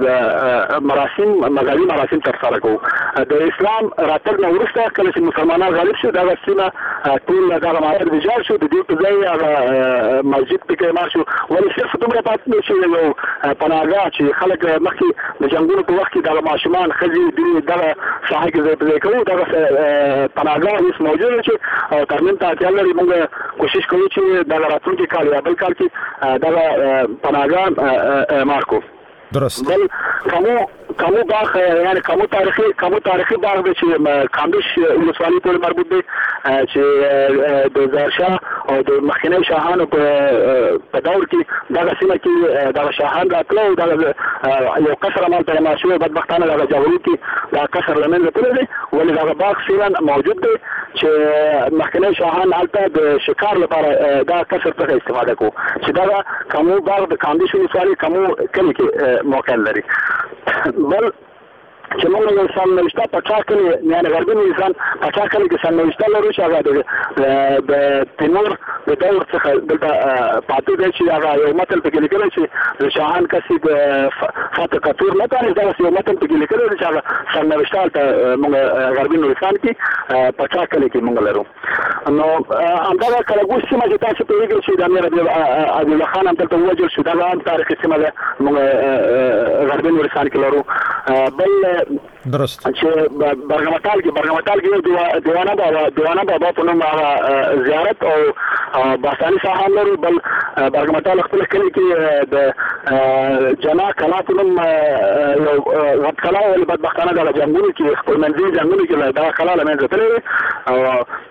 مراسم مذهبي مراسم ترسره کوو د اسلام راتګ نه وروسته کله چې مسلمانان غالب شو دغه سیمه ټول دغه معبد ویجاړ شو د دې په ځای هغه مسجد پکې اعمار شو ولې صرف دومره پاتې نه شو یو پناهګاه چې خلک مخکې د جنګونو په وخت کې دغه ماشومان ښځې دوی دغه ساحه کې ځای په ځای کوو دغه پناهګاه اوس موجود چې ترمیم ته اړتیا لري موږ کوشش کوو چې دغه راتلونکي کال یا بل کال کې دغه پناهګاه اعمار کړو درست بل کومو کومو باغ یعنی کومو تاریخي کومو تاریخي باغ دی چې کامبش ولسوالۍ پورې مربوط دی چې د ظاهرشاه او د مخکني شاهانو په دور کې دغه سیمه کې دغه شاهان راتلو دغه یو قصر همالته اعمار شوی بدبختانه دغه جاغوري کې دا قصر له منځه تللی دی ولې دغه باغ فعلا موجود دی چې مخکني شاهان هلته د شکار لپاره دا قصر څخه استفاده کوو چې دغه کومو باغ د کامبش ولسوالۍ کومو کلي کې موقع لري بل چې موږ یو سرنوشته په ټاکلي یعنې غربي نظام په ټاکلي کې سرنوشته لرو چې هغه د تیمور د دور څخه دلته پاتې دی چې هغه یو متن پکې لیکلی چې د شاهان کسي د فتح قطور نه دغسې یو متن پکې لیکلی دی چې هغه سرنوشته هلته موږ غربي نورستان کې په ټاکلي کې موږ لرو نو همدغه کلګوس سیمه چې تاسو پوهېږئ چې د امیر عبدالله خان هم دلته ووژل شو دغه هم تاریخي سیمه ده موږ غربي نورستان کې لرو بل درست چې برګمټال کې برګمټال کې یو دیوانه بابا دیوانه بابا په نوم زیارت او باستاني ساحه لرو بل برګمټال خپل کلی کې د جنا کلا په نوم یو غټ کلا ولې بدبختانه د جنګونو کې خپل منځي جنګونو کې دا کلا له منځه تللې او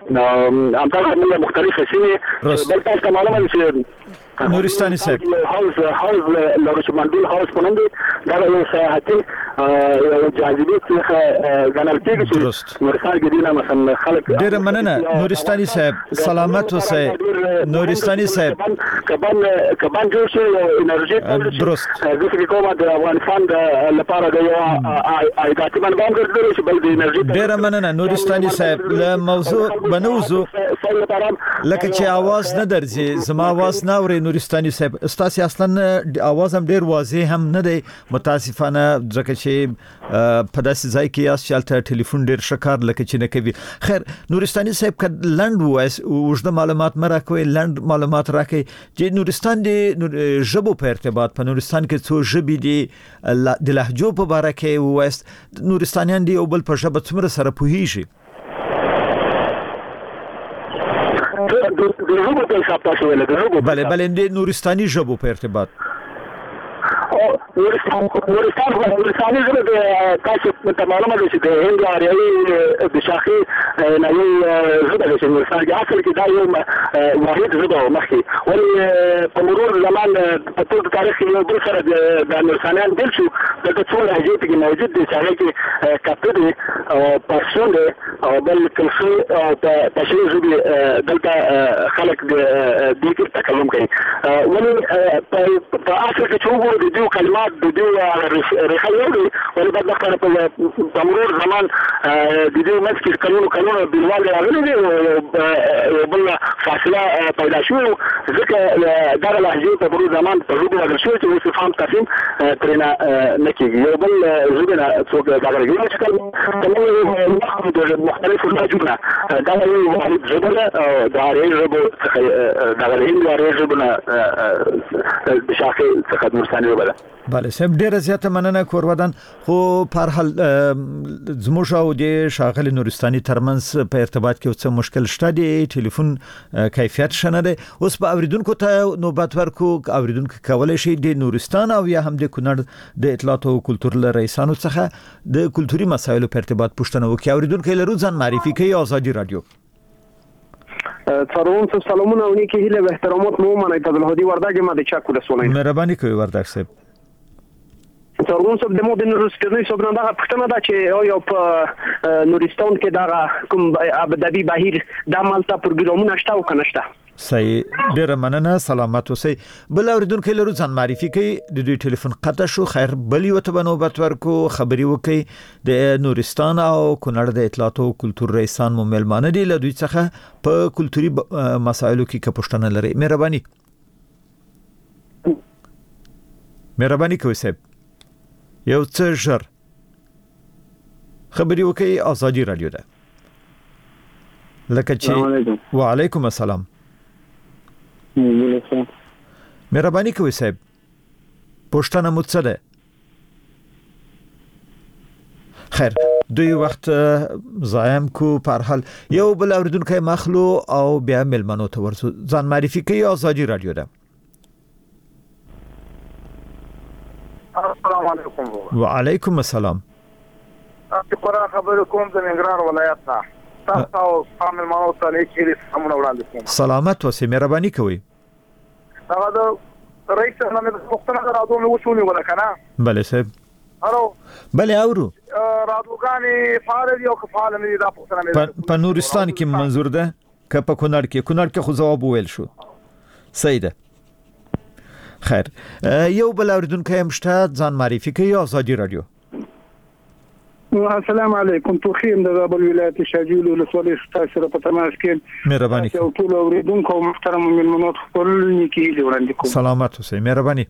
همدغه مختلفې سیمې بل تاسو ته معلومه ده چې نورستاني صاحب هاوس هاوس لږ مندل هاوس په نوم دی دا یو سیاحتي یو جاذبې څخه ګڼل کېږي چې نورستان کې دی نه مثلا خلک ډېره مننه نورستاني صاحب سلامت اوسئ نورستاني صاحب کبان کبان جوړ شي انرژي درست زه فکر کوم د افغانستان لپاره د یو عایداتي منبع ګرځېدلی چې بل د انرژي ډېره مننه نورستاني صاحب له موضوع بنوزو لکه چې आवाज نه درځي زما आवाज نه اوري نورستاني صاحب استاسي اصلا आवाज هم ډېر واضح هم نه دی متاسفانه ځکه چې په داسې ځای کې یاست چې هلته ټلیفون ډېر ښه کار لکه چې نه کوي خیر نورستاني صاحب که لنډ ووایاست اوږده معلومات مه راکوئ لنډ معلومات راکئ چې نورستان د ژبو په ارتباط په نورستان کې څو ژبې دي د لهجو په باره کې ووایاست نورستانیان دي یو بل په ژبه څومره سره پوهېږي بله بله د نورستاني ژبو په ارتباط نورستان نورستان نورستاني ژبه د تاسو ته معلومه ده چې د هند آریایي د شاخي نوي ژبه ده چې نورستان کې اصل کې دا یو واحد ژبه وه مخکې ولې په مرور زمان په ټول تاریخ کې یو بل سره د نورستانیان بېل شو دلته څو لهجې پکې موجود دي چې هغې کې کپه دی او پښتون دی او بل کلخي او پشري ژبې دلته خلک د دې کې تکلم کوي ولې په اصل کې چې وګورو د دوی کلمات د دوی ریښه یو دی ولې بدبختانه په مرور زمان د دوی منځ کې کلونو کلونو بېلوالی راغلی دی یو بل فاصله پیدا شوې ځکه دا لهجې په پرو زمان په ژبه بدل شوی چې اوس فهم تقسیم ترېنه نه کېږي. یو بل ژبه نه څوک دا راګي چې کله د مختلفو لهجو نه دا یو واحد ژبه ده او د هرې ژبو څخه د هند هرې ژبو نه د شاخې څخه نورستاني ژبه ده. بله صاحب ډیره زیاته مننه کورودان. خو په هر زموږ او د شاغلي نورستاني ترمنځ په ارتباط کې څه مشکل شته دی، ټلیفون کیفیت شنه دی. اوس په اوریدونکو ته نوبت ورکو، اوریدونکو کولای شي د نورستان او یا هم د کونړ د اطلاعات او کلتور له رئیسانو څخه د کلتوري مسایلو په ارتباط پوښتنه وکړي. اوریدونکو لرو ځان معرفي کوي. آزادي رادیو څارون صاحب سلامونه او نیکی هیله و احترامات مو منای ته الهادي وردګ ما د چاکو رسولای. مهرباني کوي وردګ صاحب. څارون صاحب د مو د نورستاني صاحب نه دا پښتنه دا چې آیا په نورستان کې دا کوم ابدابي بهیر د مالته پروګرامونه شته او کنه شته؟ صحیح، ډیره مننه، سلامت اوسئ. بل اوریدونکو لرو ځان معرفي کوي. د دوی ټلیفون قطع شو. خیر بل یو ته نوبت ورکو، خبري وکي. د نورستان او کونړ د اطلاعات او کلتور رئیسان مو ملمانه دي، له دوی څخه په کلتوري مسایلو کې که پوښتنه لري. مهرباني مهرباني کوي صاحب. یو څه ژر خبري وکي. آزادي رادیو ده. لکه چې وعلیکم السلام. مهرباني کوي صاحب، پوښتنه مو څه ده؟ خیر دوی وخت زایم کو په حال یو بل اوریدونکو مخلو او بیا ملمنو ته ورسو. ځان معرفي کوي. آزادي رادیو ده. السلام علیکم. وعلیکم السلام. تاسو پر خبرو کوم د ننګرهار ولایت ته. تاسو او شامل مانو ته لیکلي سمونه وړاندې کوم. سلامت اوسئ. مهرباني کوي. دا د رئیس نه مې پوښتنه راځو مې وشولې ولا کنه؟ بله صاحب. هلو. بله اورو. رادوګانې فعال دي او فعال نه دي دا پوښتنه مې. په نورستان کې منظور ده که په کونړ کې؟ کونړ کې خو جواب وویل شو. صحیح ده. خیر یو بل اوریدونکو هم شته. ځان معرفي کوي. آزادي رادیو. السلام علیکم. توخیم د بل ولایت شاجول ولسوالۍ تاسو په تماس کې. مهرباني کوي. ټول اوریدونکو محترم ملمنو خپل نیکی وړاندې کوم. سلامت اوسئ. مهرباني.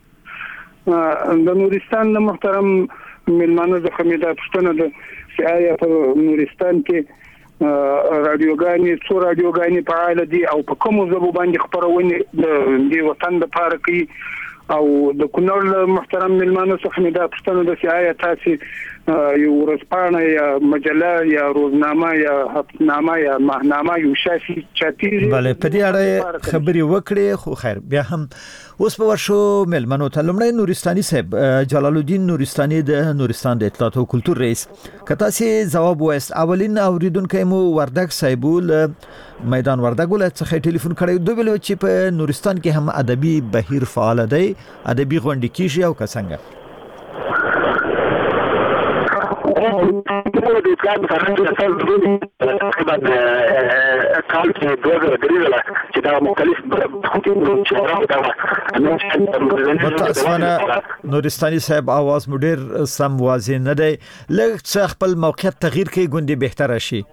د نورستان د محترم ملمنو د خمیده پښتنه د چې آیا په نورستان کې رادیوګانې څو رادیوګانې فعال دي او په کومو ژبو باندې خبرونه د وطن لپاره کوي او د کونړ محترم ملمانو څخه مې دا پوښتنه ده چې آیا تاسو یو ورځپاڼه یا مجله یا روزنامه یا هفتنامه یا ماهنامه یو شافي چاپیږي؟ بله په دې اړه خبرې وکړې. خو خیر بیا هم اوس په ورشو ملمنو ته لومړی نورستاني صاحب جلال الدین نورستاني د نورستان د اطلاعات او کلتور رئیس که تاسو جواب وایست. اولین اوریدونکو مو وردګ صاحب میدان وردګ ولایت څخه ټلیفون کړی. دوی ویل چې په نورستان کې هم ادبي بهیر فعال دی، ادبي غونډې کیږي او که څنګه؟ د اسلام فرهنګ اساس د خدمت کال کې دوه درېله چې دا مختلف متاسفانه نورستاني صاحب आवाज مو ډیر سم واضح نه دی. لږ څه خپل موقعیت تغییر کړئ ګوندې بهتره شي.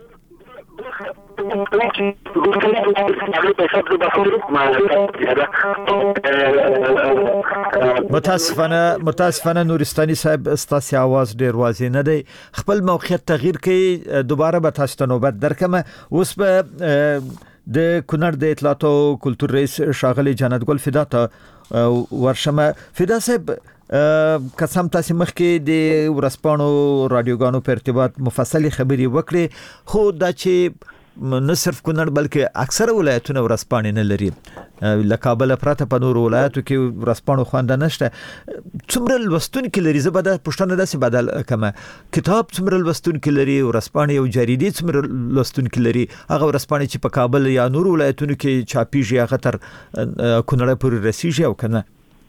متاسفانه متاسفانه نورستاني صاحب ستاسو आवाज ډیر واضح نه دی. خپل موقعیت تغییر کړئ. دوباره به تاسو ته نوبت درکم. اوس به د کونړ د اطلاعات او کلتور رئیس شاغلي جنت ګل فدا ته ورشمه. فدا صاحب قسم تاسو مخکې د ورسپانو رادیوګانو په ارتباط مفصلی خبري وکړي، خو دا چې نه صرف کونړ بلکې اکثره ولایتونه ورسپانې نه لري. له کابل پرته په نورو ولایتو کې ورسپانو خوند نشته. څومره لوستونکي لري؟ زه به دا پوښتنه داسې بدل کمه. کتاب څومره لوستونکي لري؟ ورسپانې او جریدې څومره لوستونکي لري؟ هغه ورسپانې چې په کابل یا نورو ولایتونو کې چاپیږي هغه تر کونړ پورې رسیږي او کنه؟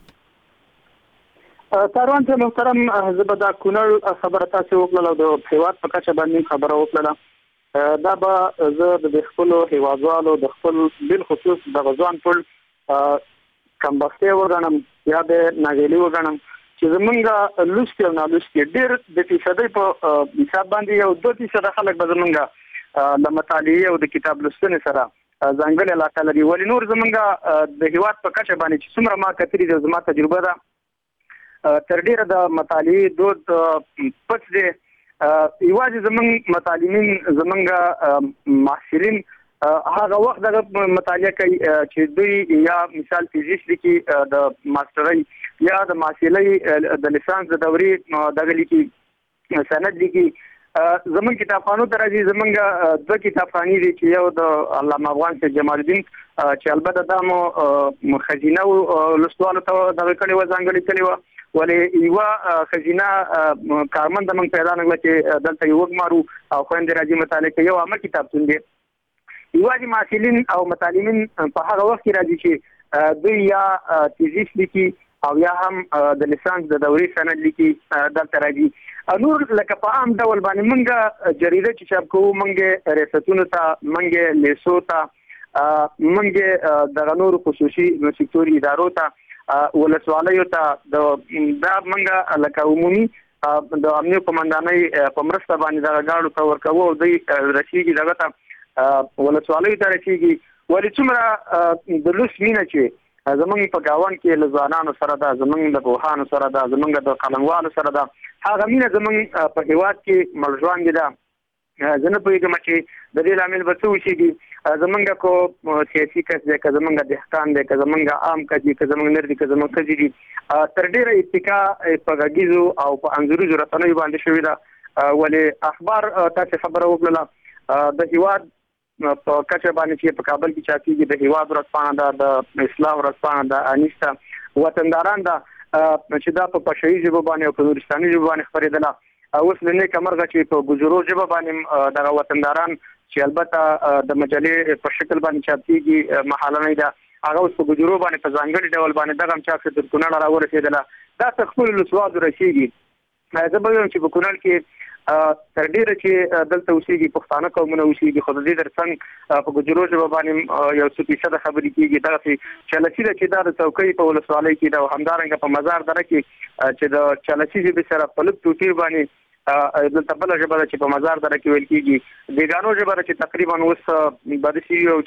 تاروان ته محترم زه به دا کونړ خبره تاسو وکړه د هیواد په کچه باندې خبره وکړه. دا به زه د خپل هیوادوالو د خپل بل خصوص د غزوان ټول کمبخته وګڼم یا د ناګلی وګڼم چې زمونږه لوستي او نالوستي ډېر د فیصدي په حساب باندې یو دوه فیصد خلک به زمونږه د مطالعه او د کتاب لوستنې سره ځانګړې علاقه لري. ولې نور زمونږ د هیواد په کچه باندې چې څومره ما کتلي د زما تجربه ده تر ډیره د مطالعې دود پټ دی. یوازې زمونږ متعلمین زمونږ محصلین هغه وخت د مطالعه کوي چې دوی یا مثال فزیکس لیکي د ماسترۍ یا د محصلۍ د لیسانس د دورې دغه لیکي سند لیکي. زمونږ کتابخانو ته راځي. زمونږ دوه کتابخانې دي چې یو د علامه افغان سید جمال الدین چې البته دا مو خزینه لوستوالو ته دغه کړې وه ځانګړې کړې وه. ولې یوه خزینه کارمنده موږ پیدا نه کړله چې دلته یې وګمارو او خویندې راځي مطالعه کوي. یو عامه کتابتون دی. یوازې محصلین او متعلمین په هغه وخت کې راځي چې دوی یا تیزیس لیکي او یا هم د لیسانس د دورې سند لیکي دلته راځي. نور لکه په عام ډول باندې مونږ جریده چې چاپ کوو مونږ ریاستونو ته مونږ لیسو ته مونږ دغه نورو خصوصي سکتوري ادارو ته ولسوالیو ته دا مونږ لکه عمومي د امنیت قومندانۍ په مرسته باندې دغه ګاډو ته ورکوو او دوی رسیږي دغه ته ولسوالیو ته رسیږي. ولې څومره د لوست مینه چې زمونږ په ګاونډ کې له ځوانانو سره ده، زمونږ د پوهانو سره ده، زمونږ د قلموالو سره ده، هغه مینه زمونږ په هیواد کې مړژواندې ده. زه نه پوهېږم چې د دې لامل به څه وشيږي. زمونږ کو سیاسي کس دی، که زمونږ دهقان دی، که زمونږ عام کس دی، که زمونږ نر دي، که زمونږ ښځې دي، تر ډېره اتکا په غږیزو او په انځوریزو رسنیو باندې شوې ده. ولې اخبار تاسې خبره وکړله د هیواد په کچه باندې چې په کابل کې چاپېږي د هیواد ورځپاڼه ده، د اصلاح ورځپاڼه ده، انیسته وطنداران ده چې دا په پښتو ژبه باندې او په نورستاني ژبه باندې خپرېدله. اوس له نیکه مرغه چې په ګجرو ژبه باندې دغه وطنداران چې البته د مجلې په شکل باندې چاپېږي محالنۍ ده، هغه اوس په ګجرو باندې په ځانګړي ډول باندې دغه هم چاپ شو تر کونړ راورسېدله. دا تر خپلو لوسوالو رسېږي. زه به وایم چې په کونړ کې تر ډیره چې دلته اوسېږي پښتانه قومونه اوسېږي، خو د دې ترڅنګ په ګجرو ژبه باندې یو څه فیصده خبرې کېږي. دغسې چلسي ده چې دا د څوکۍ په ولسوالۍ کې ده او همدارنګه په مزار دره کې چې د چلسي ژبې سره په لږ توپیر باندې دلته بله ژبه ده چې په مزار دره کې ویل کېږي. دېګانو ژبه ده چې تقریبا اوس به داسې وي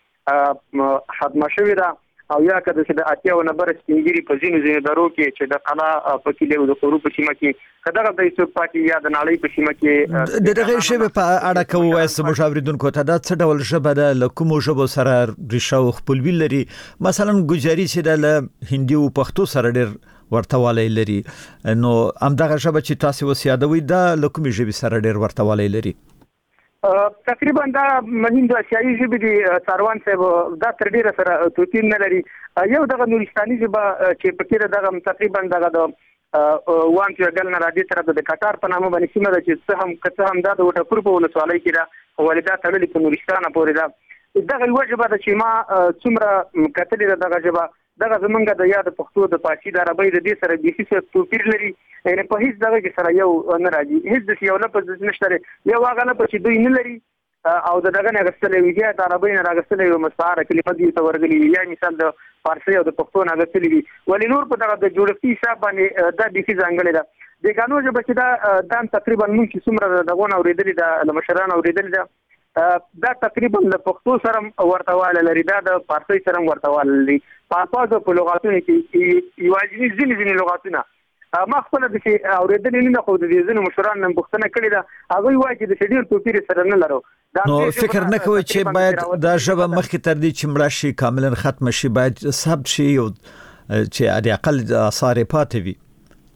چې ختمه شوې ده او یا که د اتیا او نبر سپینګیري په ځینو ځینو درو کې چې د قلا په کلي او د قورو په سیمه کې که دغه د څوک پاتې یا د نړۍ په سیمه کې د دغه ژبې په اړه که ووایاست زموږ اورېدونکو ته دا څه ډول ژبه ده، له کومو ژبو سره ریشه او خپلوي لري؟ مثلا ګوجري چې ده له هندي او پښتو سره ډېر ورته والی لري، نو همدغه ژبه چې تاسې اوس یادوئ دا له کومې ژبې سره ډېر ورته والی لري؟ تقریبا دا مهین د اسیایي ژبې دي ساروان صاحب، دا تر ډیره سره توپیر نه لري. یو دغه نورستاني ژبه چې پکې دغه تقریبا دغه د وان چې ګل نه راځي تر د کټار په نامه باندې سیمه ده چې څه هم کڅه هم دا د وټپور په ولسوالۍ کې ده، ولدا تړلې په نورستان پورې ده. دغه یو ژبه ده چې ما څومره کتلې ده دغه ژبه دغه زمونږ د یاد پښتو د پارسي د عربۍ د دې سره بیخي څه توپیر لري. یعنې په هیڅ دغه کې سره یو نه راځي، هیڅ داسې یو لفظ نشته دی. یو هغه لفظ چې دوی نه لري او د دغه نه اخیستلی وي، یا د عربۍ نه رااخیستلی وي مستعاره کلمه دوی ته ورغلي وي، یا مثال د فارسي او د پښتو نه اخیستلي وي. ولې نور په دغه د جوړښتي حساب باندې دا بیخي ځانګړې ده. د ګانو ژبه چې دا دا تقریبا مونږ چې څومره دغه نه اورېدلې ده له مشرانو اورېدلې ده، دا تقریبا د پښتو سره ورته والی لري، دا د فارسي سره ورته والی لري. په الفاظو په لغاتونو کې یوازیني ځینې ځینې لغاتونه ما خپله داسې اورېدلې نه، خو د دې ځینو مشرانو نه پوښتنه کړې ده، هغوی وایي چې داسې ډېر توپیر سره نه لرو. نو فکر نه کوئ چې باید دا ژبه مخکې تر دې چې مړه شي کاملا ختمه شي باید ثبت شي او چې حد اقل آثار یې پاتې وي؟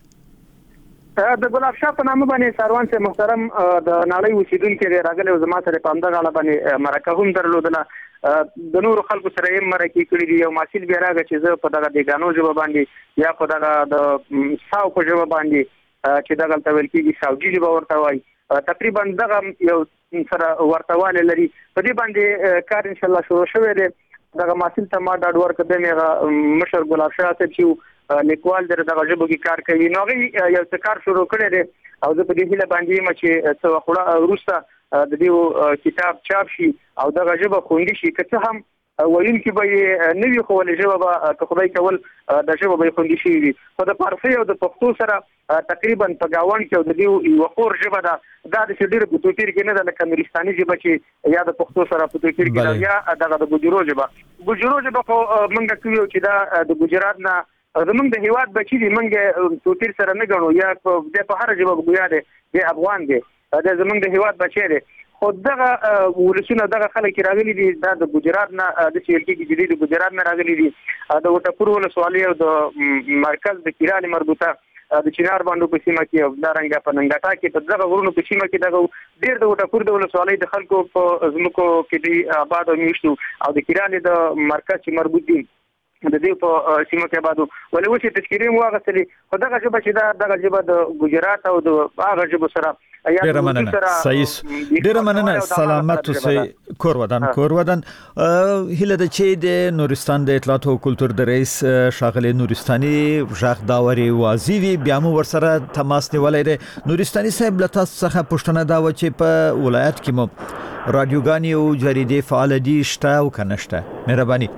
د ګلاب شاه په نامه باندې ساروان صاحب محترم د نړۍ اوسېدونکی دی، راغلی او زما سره په همدغه اړه باندې مرکه هم درلودله. د نورو خلکو سره یې مرکې کړي دي. یو محصل بیا راغی چې زه په دغه دېګانو ژبه باندې یا په دغه د ساو په ژبه باندې چې دغه ته ویل کېږي ساوجي ژبه ورته وایي، تقریبا دغه یو سره ورته والی لري. په دې باندې کار انشاءالله شروع شوی دی. دغه محصل ته ما ډاډ ورکړ دی، هغه مشر ګلاب شاه صاحب چې لیکوال دی دغه ژبو کې کار کوي، نو هغوی یو څه کار شروع کړی دی او زه په دې هیله باندې یم چې څه وخت وروسته د دې کتاب چاپ شي او دغه ژبه خوندي شي. که څه هم ویونکي به یې نه وي، خو ولې ژبه به که خدای کول دا ژبه به یې خوندي شوي وي. خو د فارسي او د پښتو سره تقریبا په گاون کې د دې یو خور ژبه ده دا د ډېر په توپیر کې نه ده لکه نورستاني ژبه چې یا د پښتو سره په توپیر کې ده یا دغه د ګوجرو ژبه ګوجرو ژبه خو موږ کوي چې دا د ګجرات نه زمونږ د هیواد بچی دي موږ توپیر سره نه ګڼو یا په هر ژبه ګویا دي یا افغان دي دا زمونږ د هیواد بچی دي خو دغه ولسونه دغه خلک راغلي دي دا د ګجرات نه د سیلکی کې د ګجرات نه راغلي دي د وټپور ولسوالۍ او د مرکز د کیران مربوطه د چینار باندې په سیمه کې او د رنګا په ننګاټا کې په دغه ورونو په سیمه کې دغه ډېر د وټپور د ولسوالۍ د خلکو په زمکو کې دی آباد او میشتو او د کیران د مرکز چې مربوط دي د دې په سیمه کې آبادو ولې وشي تشکیلې مو واغستلې خو دغه ژبه چې دا دغه ژبه د ګجرات او د هغه ژبو سره ډیره مننه صحیح ډیره مننه سلامت اوسئ کور ودان کور ودان هله د چې د نورستان د اطلاعات او کلتور د رئیس شاغلی نورستاني ژغ داوري وازیوی بیا مو ورسره تماس نیولای دی نورستاني صاحب له تاسو څخه پوښتنه دا و چې په ولایت کې مو رادیوګاني او جریدې فعال دي شته او کنهشته مهرباني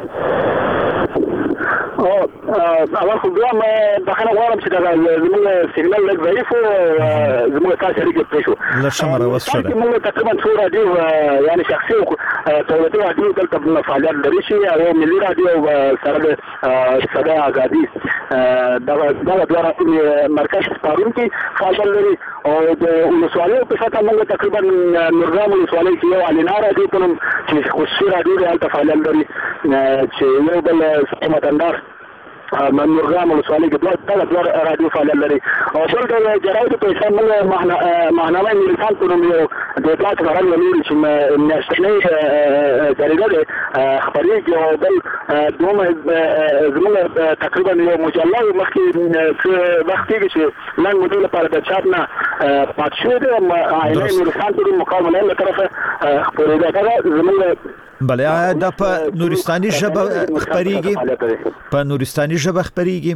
اول خو بیا مې داخله غواړم چې دا زموږ سیګنال لږ ضعیف و زموږ تاسو لري کې پېښو له شماره وسره موږ تقریبا څو رادیو یعنی شخصي او دولتي رادیو دلته فعالیت لري شي او ملي رادیو سره صدا ازادي دا دا د مرکز پارون کې فعالیت لري او د ولسوالۍ په شاته موږ تقریبا نورګرام ولسوالۍ کې یو علینار رادیو کوم چې خصوصي رادیو د فعالیت لري چې یو بل سمندر من نورګرام ولسوالۍ کې دا د رادیو فعالیت لري او بل د جراید په اساس موږ ماهنامه نورستان کوم یو د اطلاعات غړل لري چې نشنه جریده ده خبري او بل دوم زموږ تقریبا یو مجله مخکې وخت کې چې نن مدیر لپاره د چاپ نه پات شو ده عینه نورستان په مقابله له طرفه خبري ده زموږ بله دا په نورستاني ژبه خبريږي په نورستاني ژبه خبريږي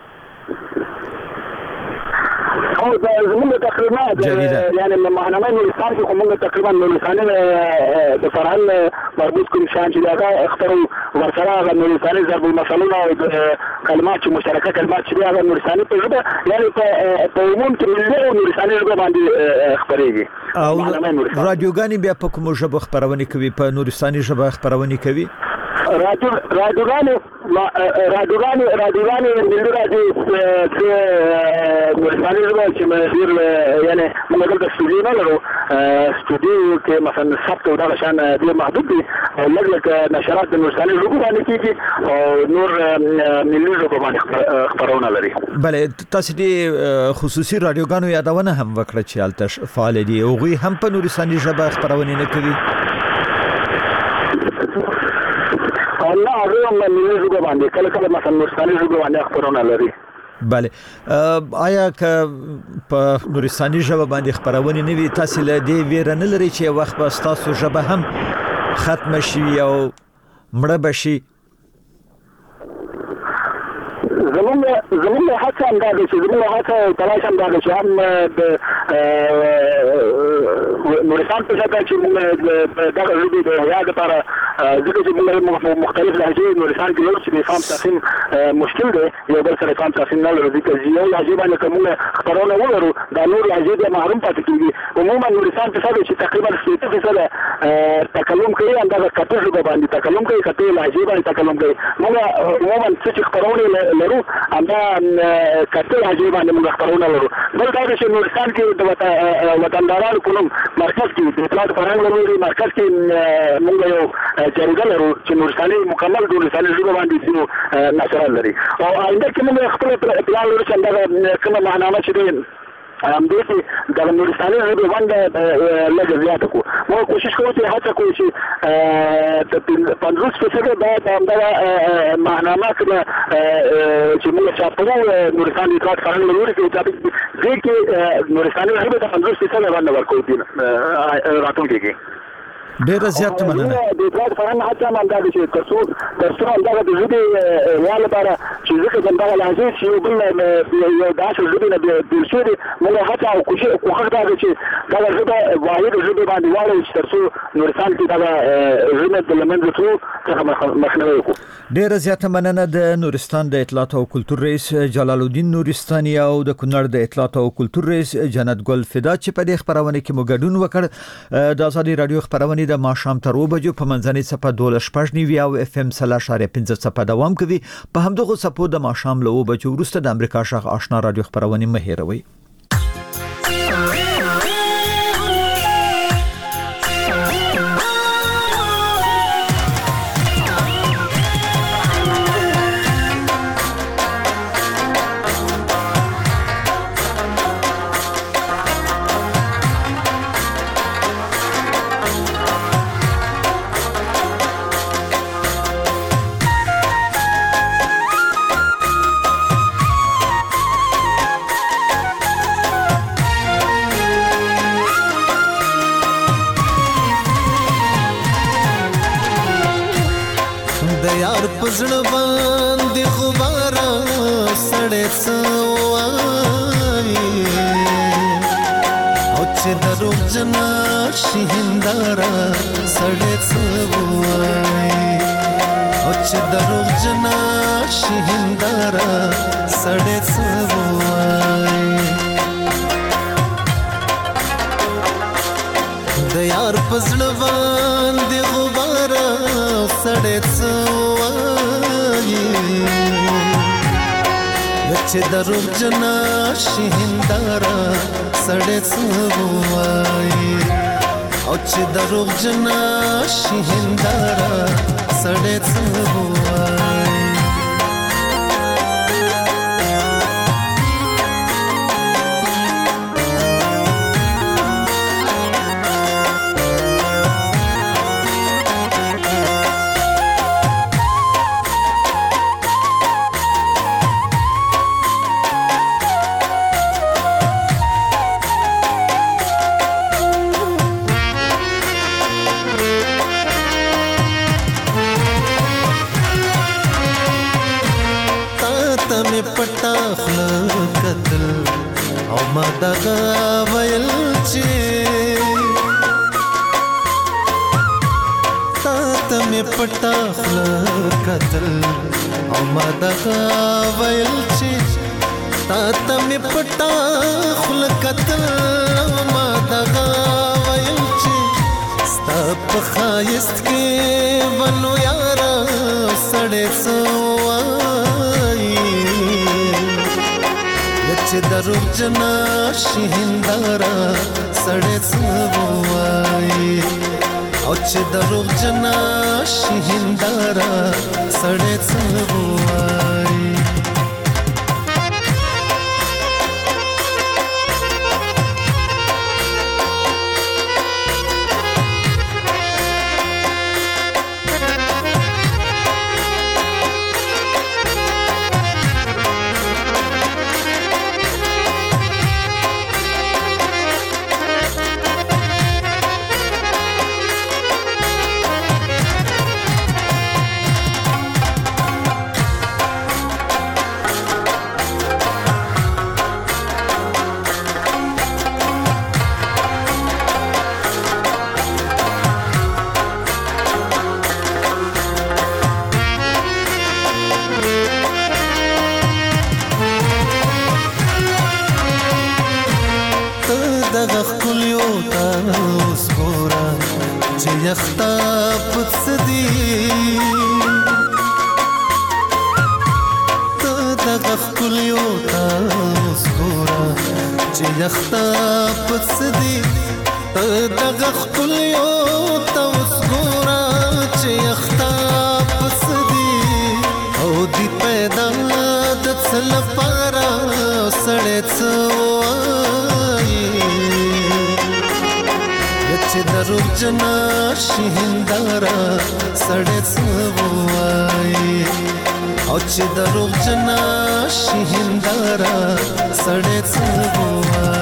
او زموږ تقریبا یعنی ماهنامه نورستان کې کومه تقریبا نورستاني د فرهنګ مربوط کوم شان چې دا اخترو ورسره نورستاني ضرب المثلونه او کلمات چې مشترکه کلمات چې دا نورستاني په ژبه یعنی په عموم کې ملي نورستاني ژبه باندې خبريږي او رادیوګاني بیا په کوم ژبه خبرونه کوي په نورستاني ژبه خبرونه کوي رادیو رادیوګاني رادیوګاني رادیوګاني ملي رادیو چې نورستاني ژبه چې مې یعنی موږ د استودیو نه لرو استودیو کې مثلا ثبت او دا شان ډېر محدود دي او لږ نشرات د نورستاني ژبه باندې کیږي او نور ملي ژبه باندې خبرونه لري بله تاسو دې خصوصي رادیوګانو یادونه هم وکړه چې التش فعال دي او غوي هم په نورستاني ژبه خبرونه نه کوي الله هغه ملي ژبه باندې کله کله مثلا نورستاني ژبه باندې خبرونه لري بله آیا که په نورستاني ژبه باندې خبرونه نه وي تاسو له دې ویره نه لري چې وخت به تاسو ژبه هم ختم شي او مړه بشي زموږ زموږ هڅه هم دا ده چې زموږ هڅه تلاش هم دا ده چې هم د نورستان په ژبه چې موږ دغه ژبې د حیا لپاره ځکه چې موږ مختلف لهجې نورستان کې لرو چې د فهم تقسیم مشکل دی یو بل سره فهم تقسیم نه لرو ځکه چې یو لهجې باندې که موږ خبرونه ولرو دا نور لهجې بیا محروم پاتې کېږي عموما نورستان په ژبه چې تقریبا شپېته فیصده تکلم کوي همدغه کتو ژبه باندې تکلم کوي کتو لهجې باندې تکلم کوي موږ عموما څه چې خبرونه لرو همدا کتو لهجې باندې موږ خبرونه لرو بل دا چې نورستان کې د وطندارانو په نوم مرکز کې د اطلاعات فرهنګ لري مرکز کې موږ یو جریده لرو چې نورستاني مکمل د نورستاني ژبه باندې سیمو نشرات لري او آینده کې موږ خپل پلان لرو چې دا کومه ماهنامه چې دی هم دې چې د نورستاني ژبه باندې لږ زیاته کو موږ کوشش کوو چې هڅه کوو چې پنځوس فیصده دا د ماهنامه کې چې موږ چاپو نورستاني اطلاعات فرهنګ لري چې دې کې نورستاني ژبه د پنځوس فیصده باندې ورکوو راتلونکي کې ډیر زیات مننه د اطلاعات فرهنګ هڅه هم همدا ده چې تر څو تر څو همدغه د ژبې وال لپاره چې ځکه همدغه لهجې چې یو بل یو داسې ژبې نه بېل شوي دي موږ هڅه او کوښښ دا ده چې دغه ژبه واحد ژبې باندې واړوو چې تر څو نورستان کې دغه ژبه د له منځه تلو څخه مخنیوی وکړو. ډیره زیاته مننه د نورستان د اطلاعات او کلتور رئیس جلال الدین نورستاني او د کونړ د اطلاعات او کلتور رئیس جنت ګل فدا چې په دې خبرونه کې مو ګډون وکړ. د ازادي رادیو خبرونه د ماښام تر اوه بجو په منځنۍ صفه دولس شپږ نیوي او اف ام سلا شارې پنځه صفه دوام کوي. په همدغه صفو د ماښام له اوه بجو وروسته د امریکا شغ آشنا رادیو خبرونه مه هېروئ. پزړ باندې خبره سړې سوای او چې درو جنا شهندارا سړې سوای او چې درو جنا شهندارا سړې سوای د یار پزړ باندې خبره سړې چې درو جنا شهندارا سړې سوای او چې درو جنا شهندارا سړې سوای پټا خل قتل او ما دغه ویل چې تا ته مې پټا خل قتل او ما دغه ویل چې تا ته مې پټا خل قتل او ما دغه ویل چې ستا په خایست کې ونو یارا سړې سوای چې درو جنا شهندارا سړې سوای او چې درو جنا شهندارا سړې سوای دغه خلیو تاسو ګورا چې یختا پڅدي ته دغه خلیو تاسو ګورا چې یختا پڅدي ته دغه خلیو تاسو ګورا چې یختا پڅدي او دی پیدا د څل پارا سړې چې درو جنا شهندارا سړې سوای او چې درو جنا شهندارا سړې سوای